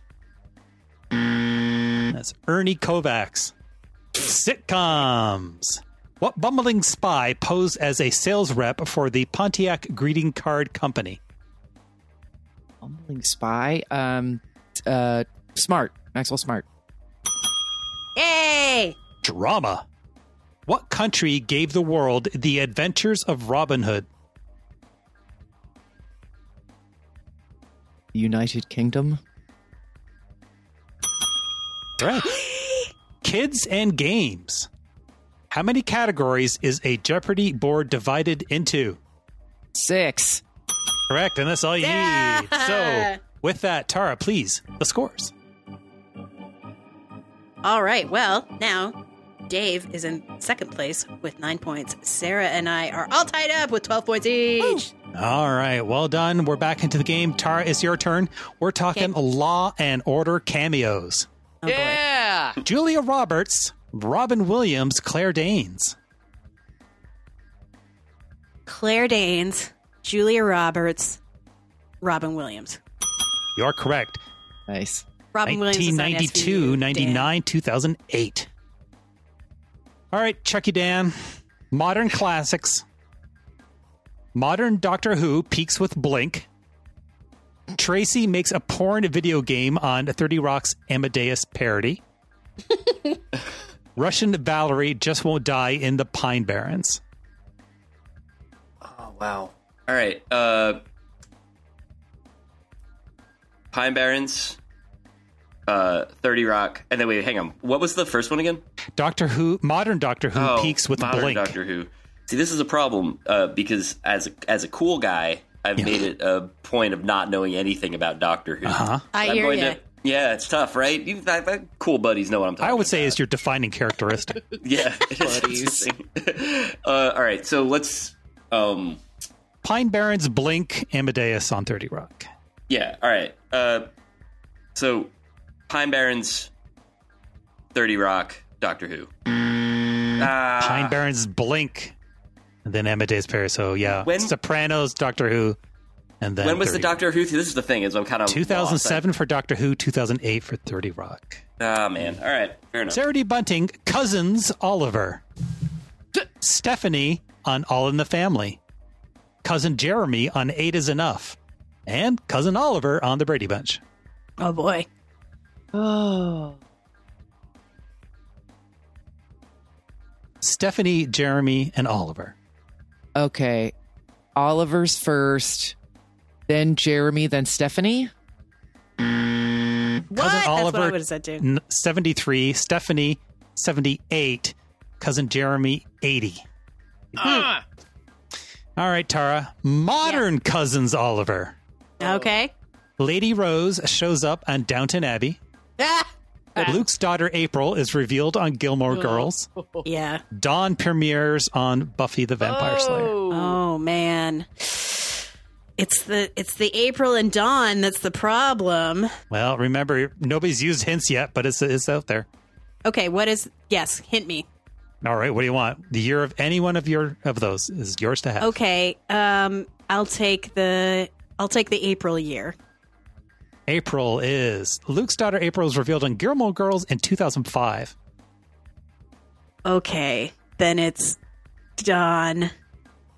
that's Ernie Kovacs. Sitcoms. What bumbling spy posed as a sales rep for the Pontiac Greeting Card Company? Bumbling spy. Um, uh, Smart. Maxwell Smart. Yay! Drama. What country gave the world the Adventures of Robin Hood? United Kingdom. Right. Kids and games. How many categories is a Jeopardy board divided into? Six. Correct, and that's all you Yeah. need. So, with that, Tara, please, the scores. All right. Well, now Dave is in second place with nine points. Sarah and I are all tied up with twelve points each. All right, well done. We're back into the game. Tara, it's your turn. We're talking Okay. Law and Order cameos. Oh, boy. Yeah. Julia Roberts, Robin Williams, Claire Danes. Claire Danes, Julia Roberts, Robin Williams. You're correct. Nice. Robin Williams is on nineteen ninety-two, S V U. ninety-nine, two thousand eight. All right, Chucky Dan. Modern classics. Modern Doctor Who peaks with Blink. Tracy makes a porn video game on thirty Rock's Amadeus parody. Russian Valerie just won't die in the Pine Barrens. Oh, wow. All right. Uh, Pine Barrens, uh, thirty Rock, and then wait, hang on. What was the first one again? Doctor Who, modern Doctor Who Oh, peaks with modern Blink. Doctor Who. See, this is a problem uh, because as a, as a cool guy, I've Yeah. made it a point of not knowing anything about Doctor Who. Uh-huh. I I'm hear going ya. to- yeah, it's tough, right? You, I, I, cool buddies know what I'm talking I would about. say is your defining characteristic. Yeah, it is Buddies. interesting. uh, all right, so let's. Um, Pine Barrens, Blink, Amadeus on thirty Rock. yeah, all right. Uh, so, Pine Barrens, thirty Rock, Doctor Who. Ah, Pine Barrens, Blink, and then Amadeus Paris. So yeah, When- Sopranos, Doctor Who, and then when was the thirty. Doctor Who? This is the thing is I'm kind of two thousand seven for Doctor Who, two thousand eight for thirty Rock. Ah, man. All right, fair enough. Sarah D. Bunting, Cousins, Oliver. Stephanie on All in the Family. Cousin Jeremy on Eight is Enough. And Cousin Oliver on The Brady Bunch. Oh boy. Oh. Stephanie, Jeremy, and Oliver. Okay. Oliver's first, then Jeremy, then Stephanie. Cousin What? That's Oliver, what I would have said too. n- seventy-three. Stephanie, seventy-eight. Cousin Jeremy, eighty. Ah. All right, Tara. Modern Cousins Oliver. Okay. Lady Rose shows up on Downton Abbey. Ah! Luke's daughter April is revealed on Gilmore Girls. Yeah. Dawn premieres on Buffy the Vampire Slayer. Oh man. It's the it's the April and Dawn that's the problem. Well, remember, nobody's used hints yet, but it's it's out there. Okay, what is yes, hint me. All right, what do you want? The year of any one of your of those is yours to have. Okay. Um I'll take the I'll take the April year. April is Luke's daughter April is revealed on Gilmore Girls in two thousand five. Okay. Then it's Dawn,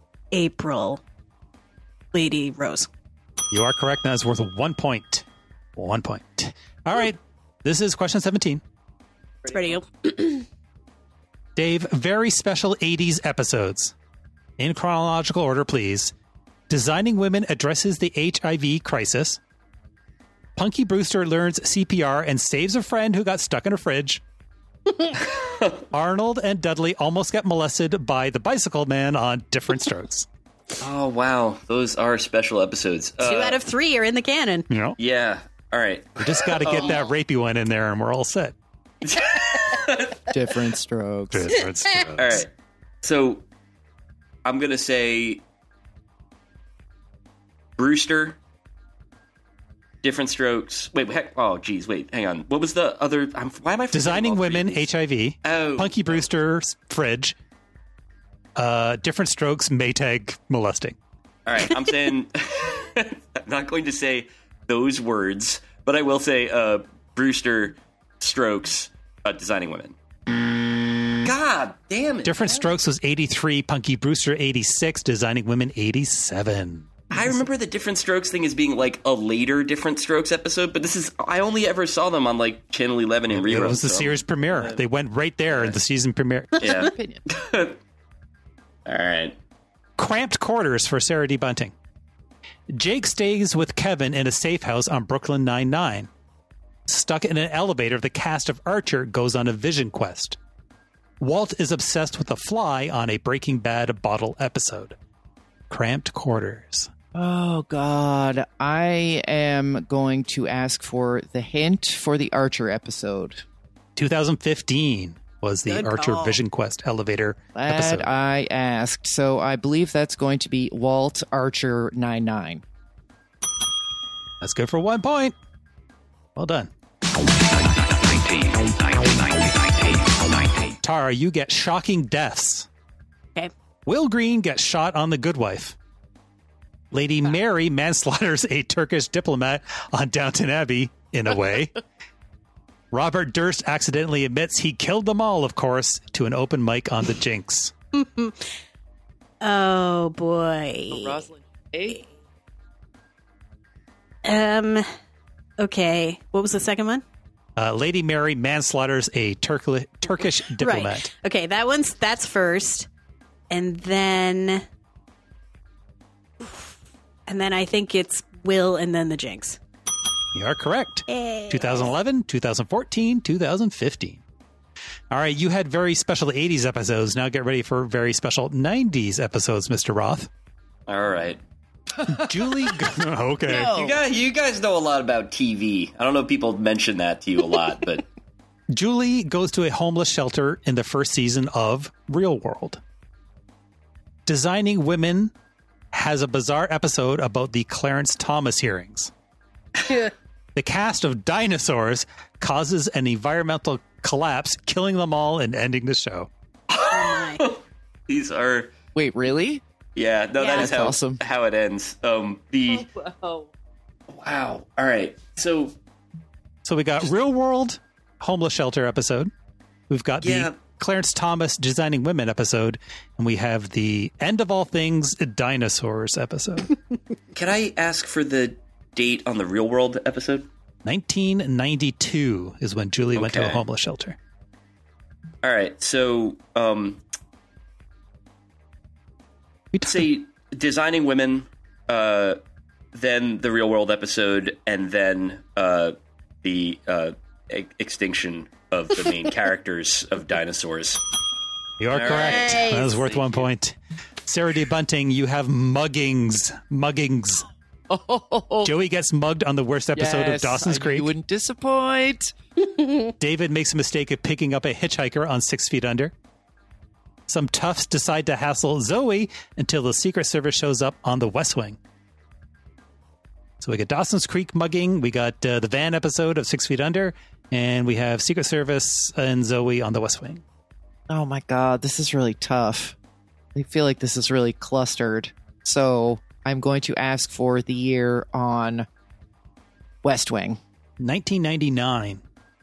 April, Lady Rose. You are correct. That is worth one point. One point. All right. This is question seventeen. It's ready to go. Dave, very special eighties episodes. In chronological order, please. Designing Women addresses the H I V crisis. Punky Brewster learns C P R and saves a friend who got stuck in a fridge. Arnold and Dudley almost get molested by the bicycle man on Different Strokes. Oh, wow. Those are special episodes. Two Uh, out of three are in the canon. You know? Yeah. All right. We just got to get Um, that rapey one in there and we're all set. Different Strokes. Different Strokes. All right. So I'm going to say Brewster, Different Strokes. Wait, heck, oh, geez, wait, hang on. What was the other? I'm, why am I forgetting Designing all three Women, of these? H I V. Oh. Punky Brewster's fridge. Uh, Different Strokes, Maytag molesting. All right, I'm saying I'm not going to say those words, but I will say uh, Brewster, Strokes, uh, Designing Women. God damn it! Different Strokes was eighty-three. Punky Brewster eighty-six. Designing Women eighty-seven. I remember the Different Strokes thing as being like a later Different Strokes episode, but this is I only ever saw them on like Channel eleven and reruns. It was the so- series premiere. They went right there in the season premiere. Yeah. All right. Cramped quarters for Sarah D. Bunting. Jake stays with Kevin in a safe house on Brooklyn Nine-Nine. Stuck in an elevator, the cast of Archer goes on a vision quest. Walt is obsessed with a fly on a Breaking Bad bottle episode. Cramped quarters. Oh, God. I am going to ask for the hint for the Archer episode. twenty fifteen was the Good Archer call. Vision Quest elevator Glad episode. I asked. So I believe that's going to be Walt Archer ninety-nine. That's good for one point. Well done. Tara, you get shocking deaths. Okay. Will Green gets shot on The Good Wife. Lady Mary manslaughters a Turkish diplomat on Downton Abbey, in a way. Robert Durst accidentally admits he killed them all, of course, to an open mic on The Jinx. Oh boy. Rosalind. Hey. Um. Okay. What was the second one? Uh, Lady Mary manslaughters a Turk- Turkish diplomat. Right. Okay, that one's that's first, and then, and then I think it's Will, and then the Jinx. You are correct. Hey. twenty eleven, twenty fourteen, twenty fifteen. All right, you had very special eighties episodes. Now get ready for very special nineties episodes, Mister Roth. All right. Julie, okay. You guys, you guys know a lot about T V. I don't know if people mention that to you a lot, but Julie goes to a homeless shelter in the first season of Real World. Designing Women has a bizarre episode about the Clarence Thomas hearings. The cast of Dinosaurs causes an environmental collapse, killing them all and ending the show. these are Wait, really? yeah. No, Yeah. that is That's how awesome. how it ends. Um, the Oh. wow. All right. So So we got Real World homeless shelter episode. We've got Yeah. the Clarence Thomas Designing Women episode, and we have the End of All Things Dinosaurs episode. can I ask for the date on the Real World episode? nineteen ninety-two is when Julie went to a Okay. homeless shelter. All right. So um, We'd say Designing Women, uh, then the Real World episode, and then uh, the uh, e- extinction of the main characters of Dinosaurs. You are All correct. right. That was worth one point. Sarah D. Bunting, you have muggings. Muggings. Oh, Joey gets mugged on the worst episode of yes, Dawson's I knew Creek. You wouldn't disappoint. David makes a mistake of picking up a hitchhiker on Six Feet Under. Some toughs decide to hassle Zoe until the Secret Service shows up on the West Wing. So we got Dawson's Creek mugging, we got uh, the van episode of Six Feet Under, and we have Secret Service and Zoe on the West Wing. Oh my God, this is really tough. I feel like this is really clustered. So I'm going to ask for the year on West Wing. nineteen ninety-nine.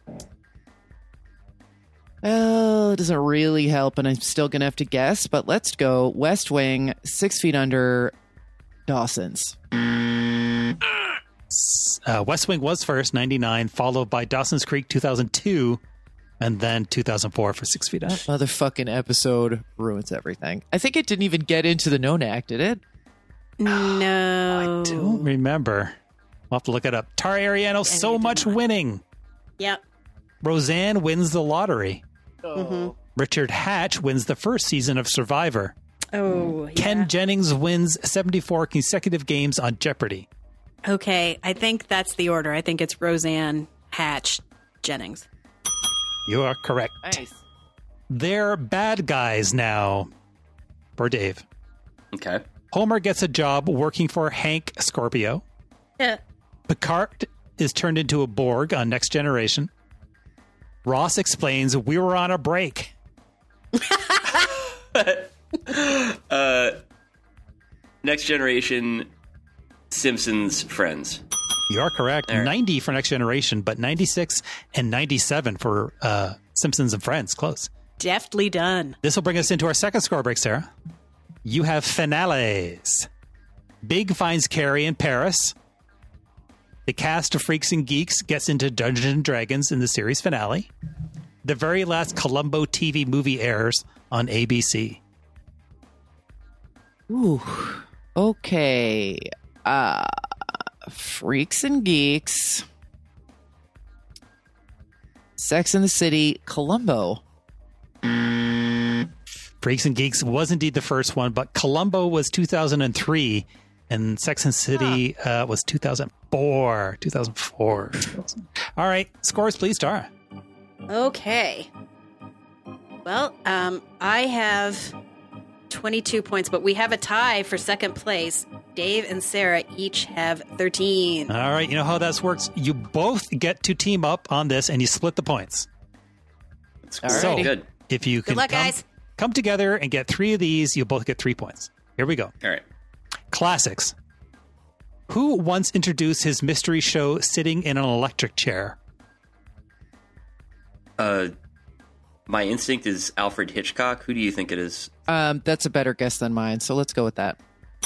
Well, it doesn't really help, and I'm still going to have to guess, but let's go West Wing, Six Feet Under, Dawson's. Uh, Uh, West Wing was first, ninety-nine, followed by Dawson's Creek, two thousand two, and then two thousand four for Six Feet Up. Motherfucking episode ruins everything. I think it didn't even get into the Nonak, did it? No. I don't remember. We'll have to look it up. Tara Ariano, so much winning. Yep. Roseanne wins the lottery. Mhm. Richard Hatch wins the first season of Survivor. Oh, yeah. Ken Jennings wins seventy-four consecutive games on Jeopardy. Okay, I think that's the order. I think it's Roseanne, Hatch, Jennings. You are correct. Nice. They're bad guys now. For Dave. Okay. Homer gets a job working for Hank Scorpio. Yeah. Picard is turned into a Borg on Next Generation. Ross explains we were on a break. uh, Next Generation, Simpsons, Friends. You are correct. There. ninety for Next Generation, but ninety-six and ninety-seven for uh, Simpsons and Friends. Close. Deftly done. This will bring us into our second score break, Sarah. You have finales. Big finds Carrie in Paris. The cast of Freaks and Geeks gets into Dungeons and Dragons in the series finale. The very last Columbo T V movie airs on A B C. Ooh. Okay. Uh, Freaks and Geeks. Sex and the City. Columbo. Freaks and Geeks was indeed the first one, but Columbo was two thousand three, and Sex and the City huh. uh, was two thousand four. two thousand four. All right, scores, please, Tara. Okay. Well, um, I have twenty-two points, but we have a tie for second place. Dave and Sarah each have thirteen. All right, you know how that works. You both get to team up on this, and you split the points. That's so good. If you can Good luck, come, guys. come together and get three of these, you'll both get three points. Here we go. All right. Classics. Who once introduced his mystery show sitting in an electric chair? Uh, my instinct is Alfred Hitchcock. Who do you think it is? Um, that's a better guess than mine, so let's go with that.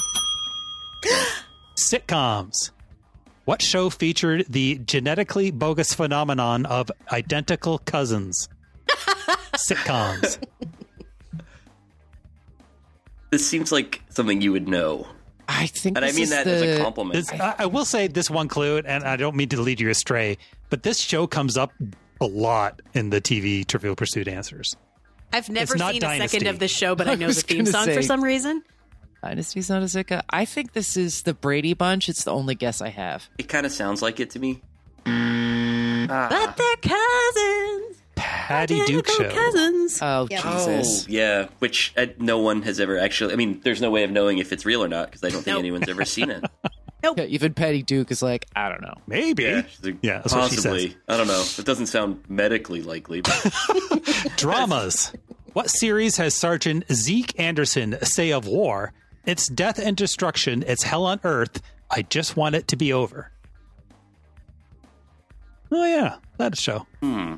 Sitcoms. What show featured the genetically bogus phenomenon of identical cousins? Sitcoms. This seems like something you would know. I think, and I mean that the, as a compliment. This, I, I will say this one clue, and I don't mean to lead you astray, but this show comes up a lot in the T V Trivial Pursuit answers. I've never It's not seen Dynasty. a second of the show, but I know I the was theme gonna song say. for some reason. Dynasty's not a sitcom. I think this is the Brady Bunch. It's the only guess I have. It kind of sounds like it to me. But they're cousins. Patty Duke Identical show. Cousins. Oh, Yep. Jesus. Oh, yeah. Which uh, no one has ever actually. I mean, there's no way of knowing if it's real or not because I don't think Nope. anyone's ever seen it. Nope. Yeah, even Patty Duke is like, I don't know. Maybe. Yeah, she's like, Yeah, that's what she possibly. says. I don't know. It doesn't sound medically likely. But Dramas. What series has Sergeant Zeke Anderson say of war? It's death and destruction. It's hell on earth. I just want it to be over. Oh, yeah. That show. hmm.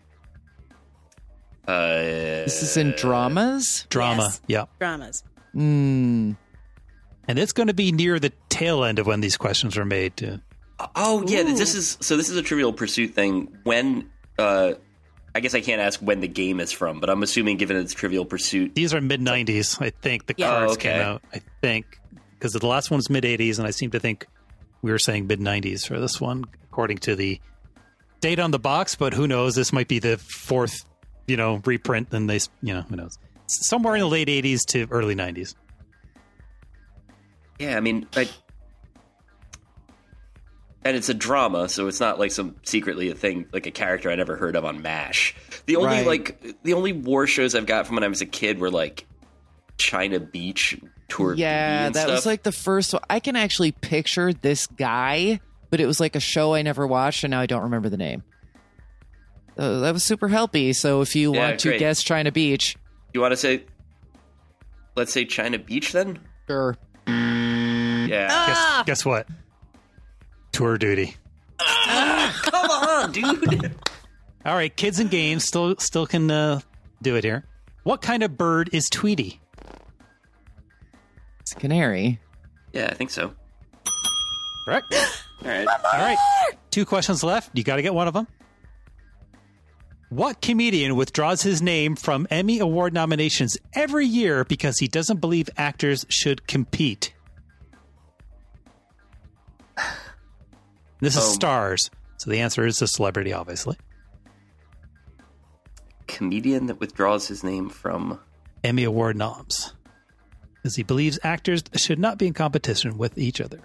Uh, This is in dramas? Drama. Yes. Yeah. Dramas. Hmm. And it's going to be near the tail end of when these questions were made, too. oh yeah. This is so. This is a Trivial Pursuit thing. When uh, I guess I can't ask when the game is from, but I'm assuming given it's Trivial Pursuit. These are mid nineties, I think. The Yeah. cards Oh, okay. came out, I think. Because the last one was mid eighties, and I seem to think we were saying mid nineties for this one, according to the date on the box. But who knows? This might be the fourth, you know, reprint. And they, you know, who knows? Somewhere in the late eighties to early nineties. Yeah, I mean, I, and it's a drama, so it's not like some secretly a thing like a character I never heard of on MASH. The only Right. like the only war shows I've got from when I was a kid were like China Beach, Tour. Yeah, and that stuff. was like the first one. I can actually picture this guy, but it was like a show I never watched, and now I don't remember the name. Uh, that was super helpy. So if you Yeah, want to great. guess China Beach, You want to say? Let's say China Beach then. sure. Yeah. Ah! Guess, guess what? Tour duty. Come on, dude. All right, kids and games still still can uh, do it here. What kind of bird is Tweety? It's a canary. Yeah, I think so. Correct. All right. All right. Two questions left. You got to get one of them. What comedian withdraws his name from Emmy Award nominations every year because he doesn't believe actors should compete? This is Um, stars. So the answer is a celebrity, obviously. Comedian that withdraws his name from Emmy Award noms. Because he believes actors should not be in competition with each other.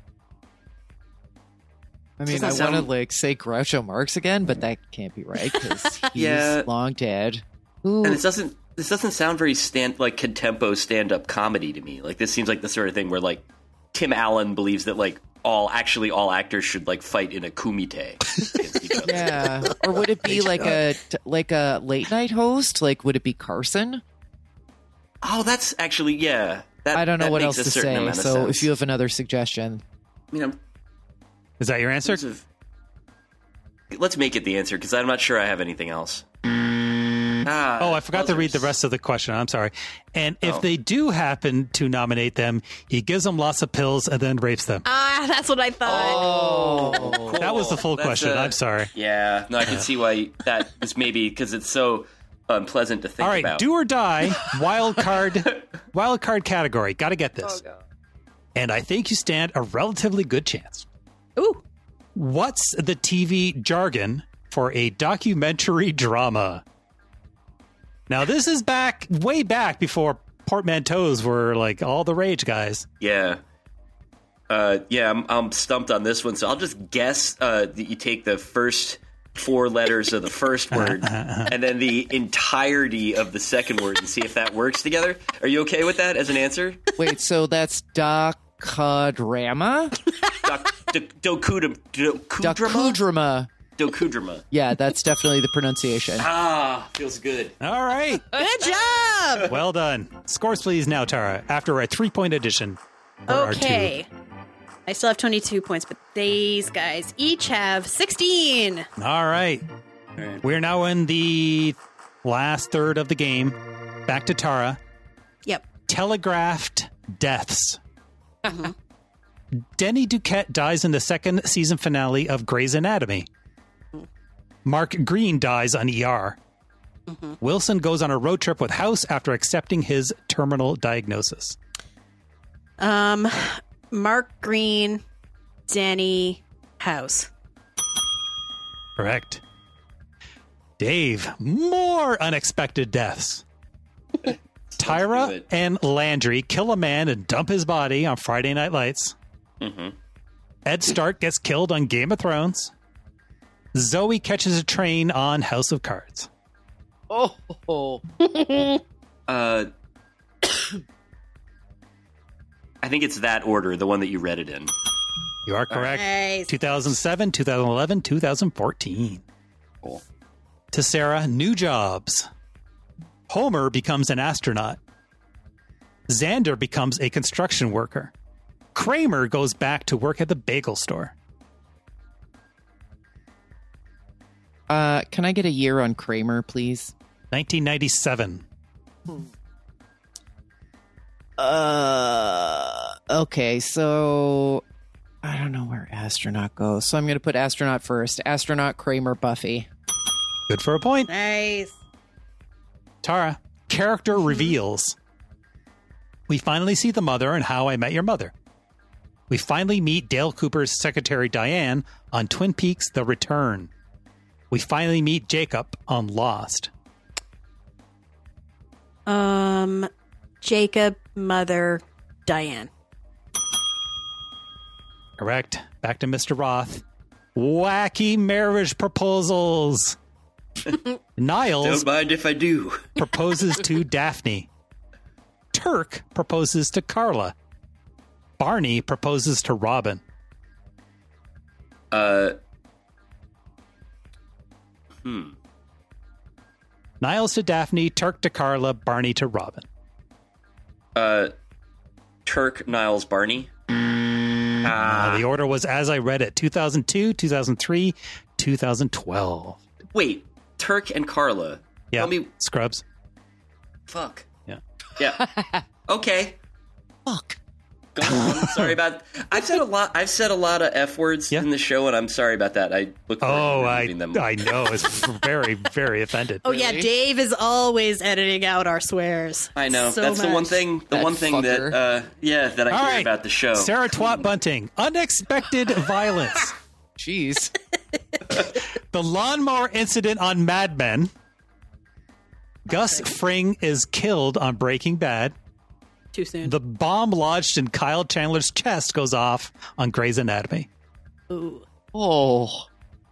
I mean, Doesn't I sound- want to like say Groucho Marx again, but that can't be right because he's Yeah. long dead. Ooh. And this doesn't this doesn't sound very stand like contempo stand up comedy to me. Like this seems like the sort of thing where like Tim Allen believes that like all actually all actors should like fight in a kumite against each other. Yeah, or would it be like a like a late night host? Like, would it be Carson? Oh, that's actually yeah. That, I don't know that what makes else a to certain say. amount of So, sense. if you have another suggestion, I mean, I'm, Is that your answer? of- let's make it the answer because I'm not sure I have anything else. Ah, Oh, I forgot to read the buzzers. rest of the question. I'm sorry. And if Oh. they do happen to nominate them, he gives them lots of pills and then rapes them. Ah, that's what I thought. Oh, That was the full That's, question. uh, I'm sorry. Yeah, no, I can see why that is maybe because it's so unpleasant to think All right, about. do or die, wild card, wild card category. Got to get this. And I think you stand a relatively good chance. Ooh. What's the T V jargon for a documentary drama? Now, this is back, way back before portmanteaus were like all the rage, guys. Yeah. Uh, yeah, I'm, I'm stumped on this one, so I'll just guess uh, that you take the first four letters of the first word and then the entirety of the second word and see if that works together. Are you okay with that as an answer? wait. So that's docudrama, Doc, do, dokudam, dokudrama? docudrama. Dokudrama. Yeah, that's definitely the pronunciation. Ah, feels good. All right. Good job. Well done. Scores, please, now, Tara, after a three point addition. for our two. Okay. I still have twenty-two points, but these guys each have sixteen. All right. We're now in the last third of the game. Back to Tara. Yep. Telegraphed deaths. Denny Duquette dies in the second season finale of Grey's Anatomy. Mark Green dies on E R. Wilson goes on a road trip with House after accepting his terminal diagnosis. Um, Mark Green, Danny, House. Correct. Dave, more unexpected deaths. Tyra good. and Landry kill a man and dump his body on Friday Night Lights. Mm-hmm. Ed Stark gets killed on Game of Thrones. Zoe catches a train on House of Cards. Oh, Uh, I think it's that order, the one that you read it in. You are correct. Nice. two thousand seven, two thousand eleven, two thousand fourteen. Cool. To Sarah, new jobs. Homer becomes an astronaut. Xander becomes a construction worker. Kramer goes back to work at the bagel store. uh, can I get a year on Kramer, please? nineteen ninety-seven. Uh, okay, so I don't know where astronaut goes, so I'm going to put astronaut first. Astronaut, Kramer, Buffy. Good for a point. Nice. Tara, character reveals. We finally see the mother in How I Met Your Mother. We finally meet Dale Cooper's secretary Diane on Twin Peaks: The Return. We finally meet Jacob on Lost. Um, Jacob, Mother, Diane. Correct. Back to Mister Roth. Wacky marriage proposals. Niles Don't mind if I do. proposes to Daphne. Turk proposes to Carla. Barney proposes to Robin. Uh, hmm. Niles to Daphne, Turk to Carla, Barney to Robin. Uh, Turk, Niles, Barney. Uh, the order was as I read it: two thousand two, two thousand three, two thousand twelve. Wait, Turk and Carla. Yeah, Tell me, Scrubs. fuck. Yeah. Yeah. Okay. Fuck. Go on. Sorry about. I've said a lot. I've said a lot of f words Yeah. in the show, and I'm sorry about that. I look forward Oh, to I, removing them. I know. It's very, very offended. Oh yeah, Dave is always editing out our swears. I know. So That's the one much. thing. The That one thing fucker. that. Uh, yeah, that I All hear right. about the show. Sarah Twat Bunting. Unexpected violence. Jeez. The lawnmower incident on Mad Men. Gus Fring is killed on Breaking Bad. Too soon. The bomb lodged in Kyle Chandler's chest goes off on Grey's Anatomy. Ooh. Oh.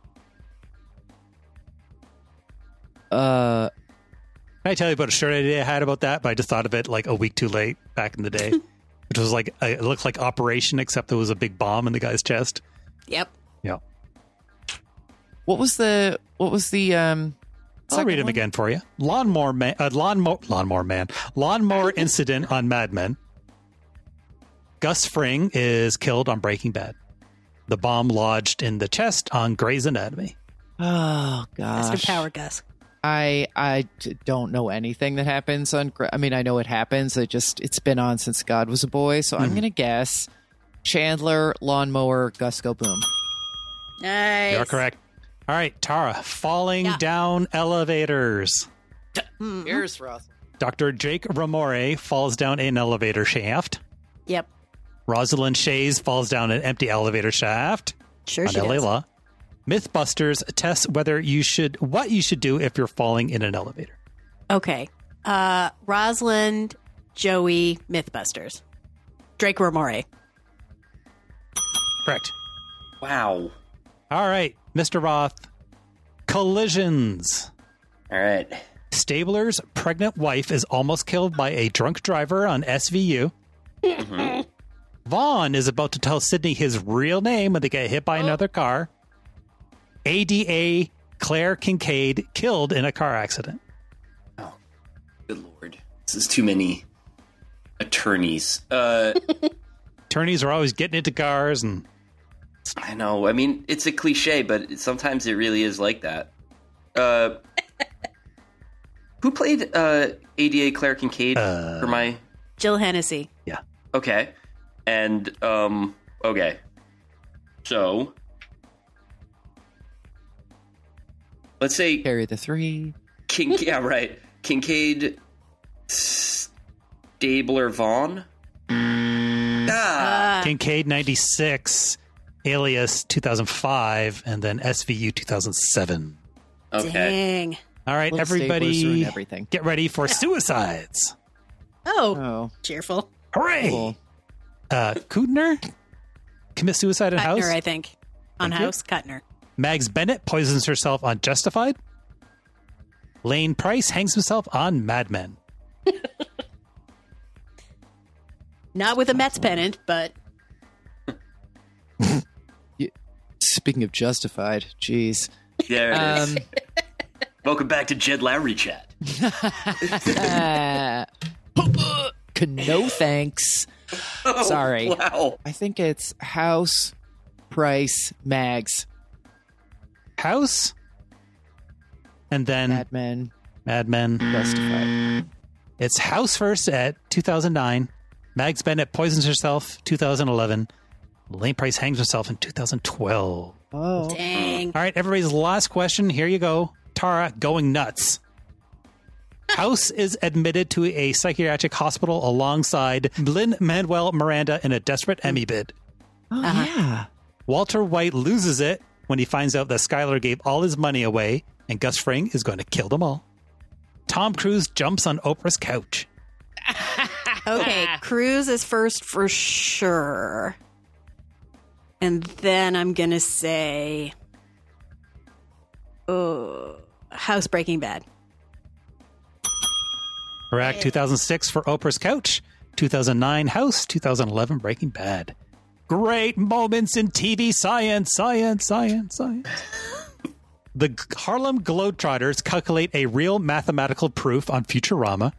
Uh. Can I tell you about a shirt idea I had about that? But I just thought of it like a week too late back in the day. Which was like, it looked like Operation, except there was a big bomb in the guy's chest. Yep. Yeah. What was the? What was the? Um. I'll second read him one? again for you. Lawnmower man, uh, lawnmower, lawnmower man, lawnmower incident on Mad Men. Gus Fring is killed on Breaking Bad. The bomb lodged in the chest on Grey's Anatomy. Oh gosh. Master Power Gus. I I d- don't know anything that happens on. Gra- I mean, I know it happens. I just it's been on since God was a boy. So I'm gonna guess Chandler, lawnmower, Gus go boom. Nice. You're correct. All right, Tara, falling Yeah. down elevators. Here's Ross. Doctor Jake Ramore falls down an elevator shaft. Yep. Rosalind Shays falls down an empty elevator shaft. Sure on she L A does. Law. Mythbusters tests whether you should what you should do if you're falling in an elevator. Okay. Uh, Rosalind, Joey, Mythbusters. Drake Ramore. Correct. Wow. All right, Mister Roth. Collisions. All right. Stabler's pregnant wife is almost killed by a drunk driver on S V U. Mm-hmm. Vaughn is about to tell Sydney his real name when they get hit by another car. A D A Claire Kincaid killed in a car accident. Oh, good lord. This is too many attorneys. Uh, Attorneys are always getting into cars, and I know. I mean, it's a cliche, but it, sometimes it really is like that. Uh, who played uh, A D A Claire Kincaid Uh, for my... Jill Hennessy. Yeah. Okay. And, um, okay. So, let's say... Carry the three. King, yeah, right. Kincaid, Stabler, Vaughn? Ah! Kincaid ninety-six, Alias two thousand five, and then S V U two thousand seven. Okay. Dang. All right, Little staplers everybody, ruin everything. get ready for suicides. Oh, Oh. cheerful. Hooray! Cool. Uh, Kutner commit suicide in house. Cutner, I think. On Thank you. House, Cutner. Mags Bennett poisons herself on Justified. Lane Price hangs himself on Mad Men. Not with a Mets pennant, but Speaking of Justified, jeez. There it is. Um, Welcome back to Jed Lowry chat. uh, no thanks. Oh, Sorry. Wow. I think it's House, Price, Mags, House, and then Mad Men, Mad Men. Justified. It's House first at two thousand nine. Mags Bennett poisons herself two thousand eleven. Lane Price hangs himself in two thousand twelve. Oh. dang. All right, everybody's last question. Here you go. Tara, going nuts. House is admitted to a psychiatric hospital alongside Lin-Manuel Miranda in a desperate Emmy bid. Oh, yeah. Walter White loses it when he finds out that Skylar gave all his money away and Gus Fring is going to kill them all. Tom Cruise jumps on Oprah's couch. Okay, Cruise is first for sure. And then I'm going to say oh, House Breaking Bad. Correct. two thousand six for Oprah's couch. two thousand nine House. two thousand eleven Breaking Bad. Great moments in T V science, science, science, science. The Harlem Globetrotters calculate a real mathematical proof on Futurama.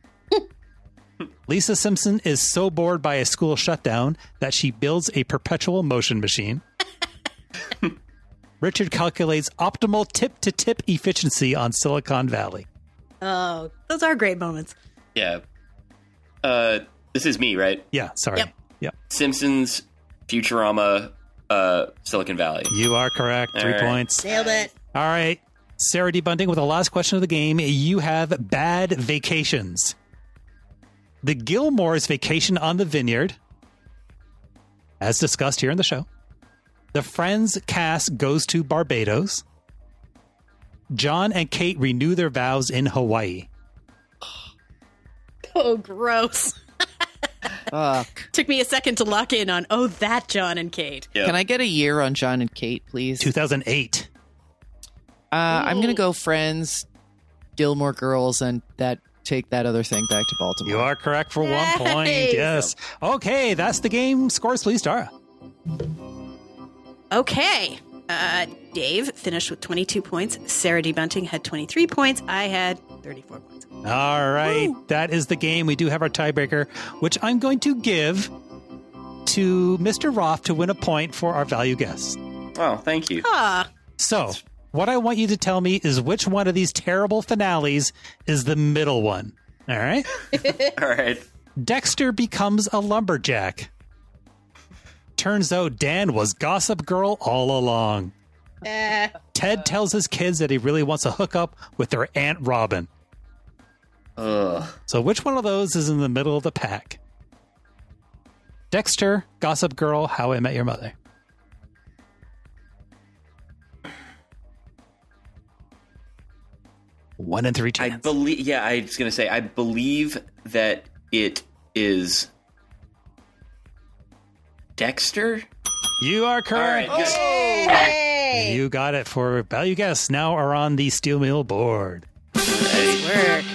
Lisa Simpson is so bored by a school shutdown that she builds a perpetual motion machine. Richard calculates optimal tip-to-tip efficiency on Silicon Valley. Oh, those are great moments. Yeah. Uh, this is me, right? Yeah, sorry. Yep. Yep. Simpsons, Futurama, uh, Silicon Valley. You are correct. All Three right. points. Nailed it. All right. Sarah D. Bunting with the last question of the game. You have bad vacations. The Gilmores vacation on the vineyard, as discussed here in the show. The Friends cast goes to Barbados. John and Kate renew their vows in Hawaii. Oh, gross. Fuck. Took me a second to lock in on, oh, that John and Kate. Yep. Can I get a year on John and Kate, please? two thousand eight. Uh, I'm going to go Friends, Gilmore Girls, and that take that other thing back to Baltimore. You are correct for Nice. one point. Yes. Okay, that's the game. Scores, please, Tara. Okay. Uh, Dave finished with twenty-two points. Sarah D. Bunting had twenty-three points. I had thirty-four points. All right. Woo. That is the game. We do have our tiebreaker, which I'm going to give to Mister Roth to win a point for our value guess. Oh, thank you. Ah. So, what I want you to tell me is which one of these terrible finales is the middle one. All right? All right. Dexter becomes a lumberjack. Turns out Dan was Gossip Girl all along. Uh, Ted tells his kids that he really wants to hook up with their Aunt Robin. Ugh. So which one of those is in the middle of the pack? Dexter, Gossip Girl, How I Met Your Mother. One in three chance. I believe. Yeah, I was going to say. I believe that it is Dexter. You are correct. All right, good. Hey! You got it for value guess. Now are on the Steel Mill board. Nice work.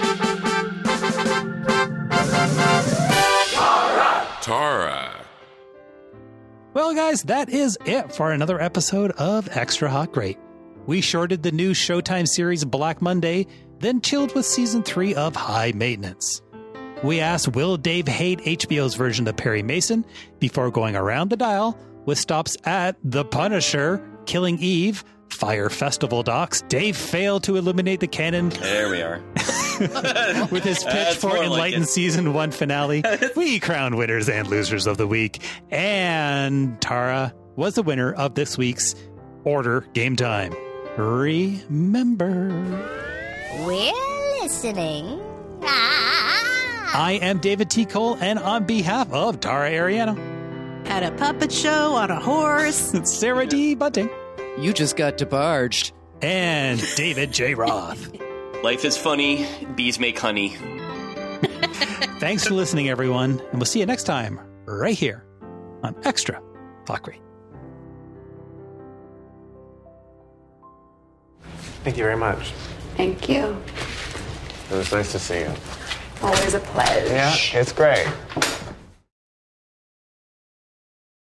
Tara. Well, guys, that is it for another episode of Extra Hot Great. We shorted the new Showtime series Black Monday, then chilled with season three of High Maintenance. We asked, will Dave hate H B O's version of Perry Mason before going around the dial with stops at The Punisher, Killing Eve, Fire Festival docs. Dave failed to eliminate the canon. There we are. With his pitch That's for more Enlightened like it. Season one finale. We crown winners and losers of the week. And Tara was the winner of this week's Order Game Time. Remember, We're listening. Ah. I am David T. Cole, and on behalf of Tara Ariano, At a puppet show on a horse. Sarah D. Bunting, You just got debarged. and David J. Roth. Life is funny. Bees make honey. Thanks for listening, everyone, and we'll see you next time right here on Extra Hot Great. Thank you very much. Thank you. It was nice to see you. Always a pleasure. Yeah, it's great.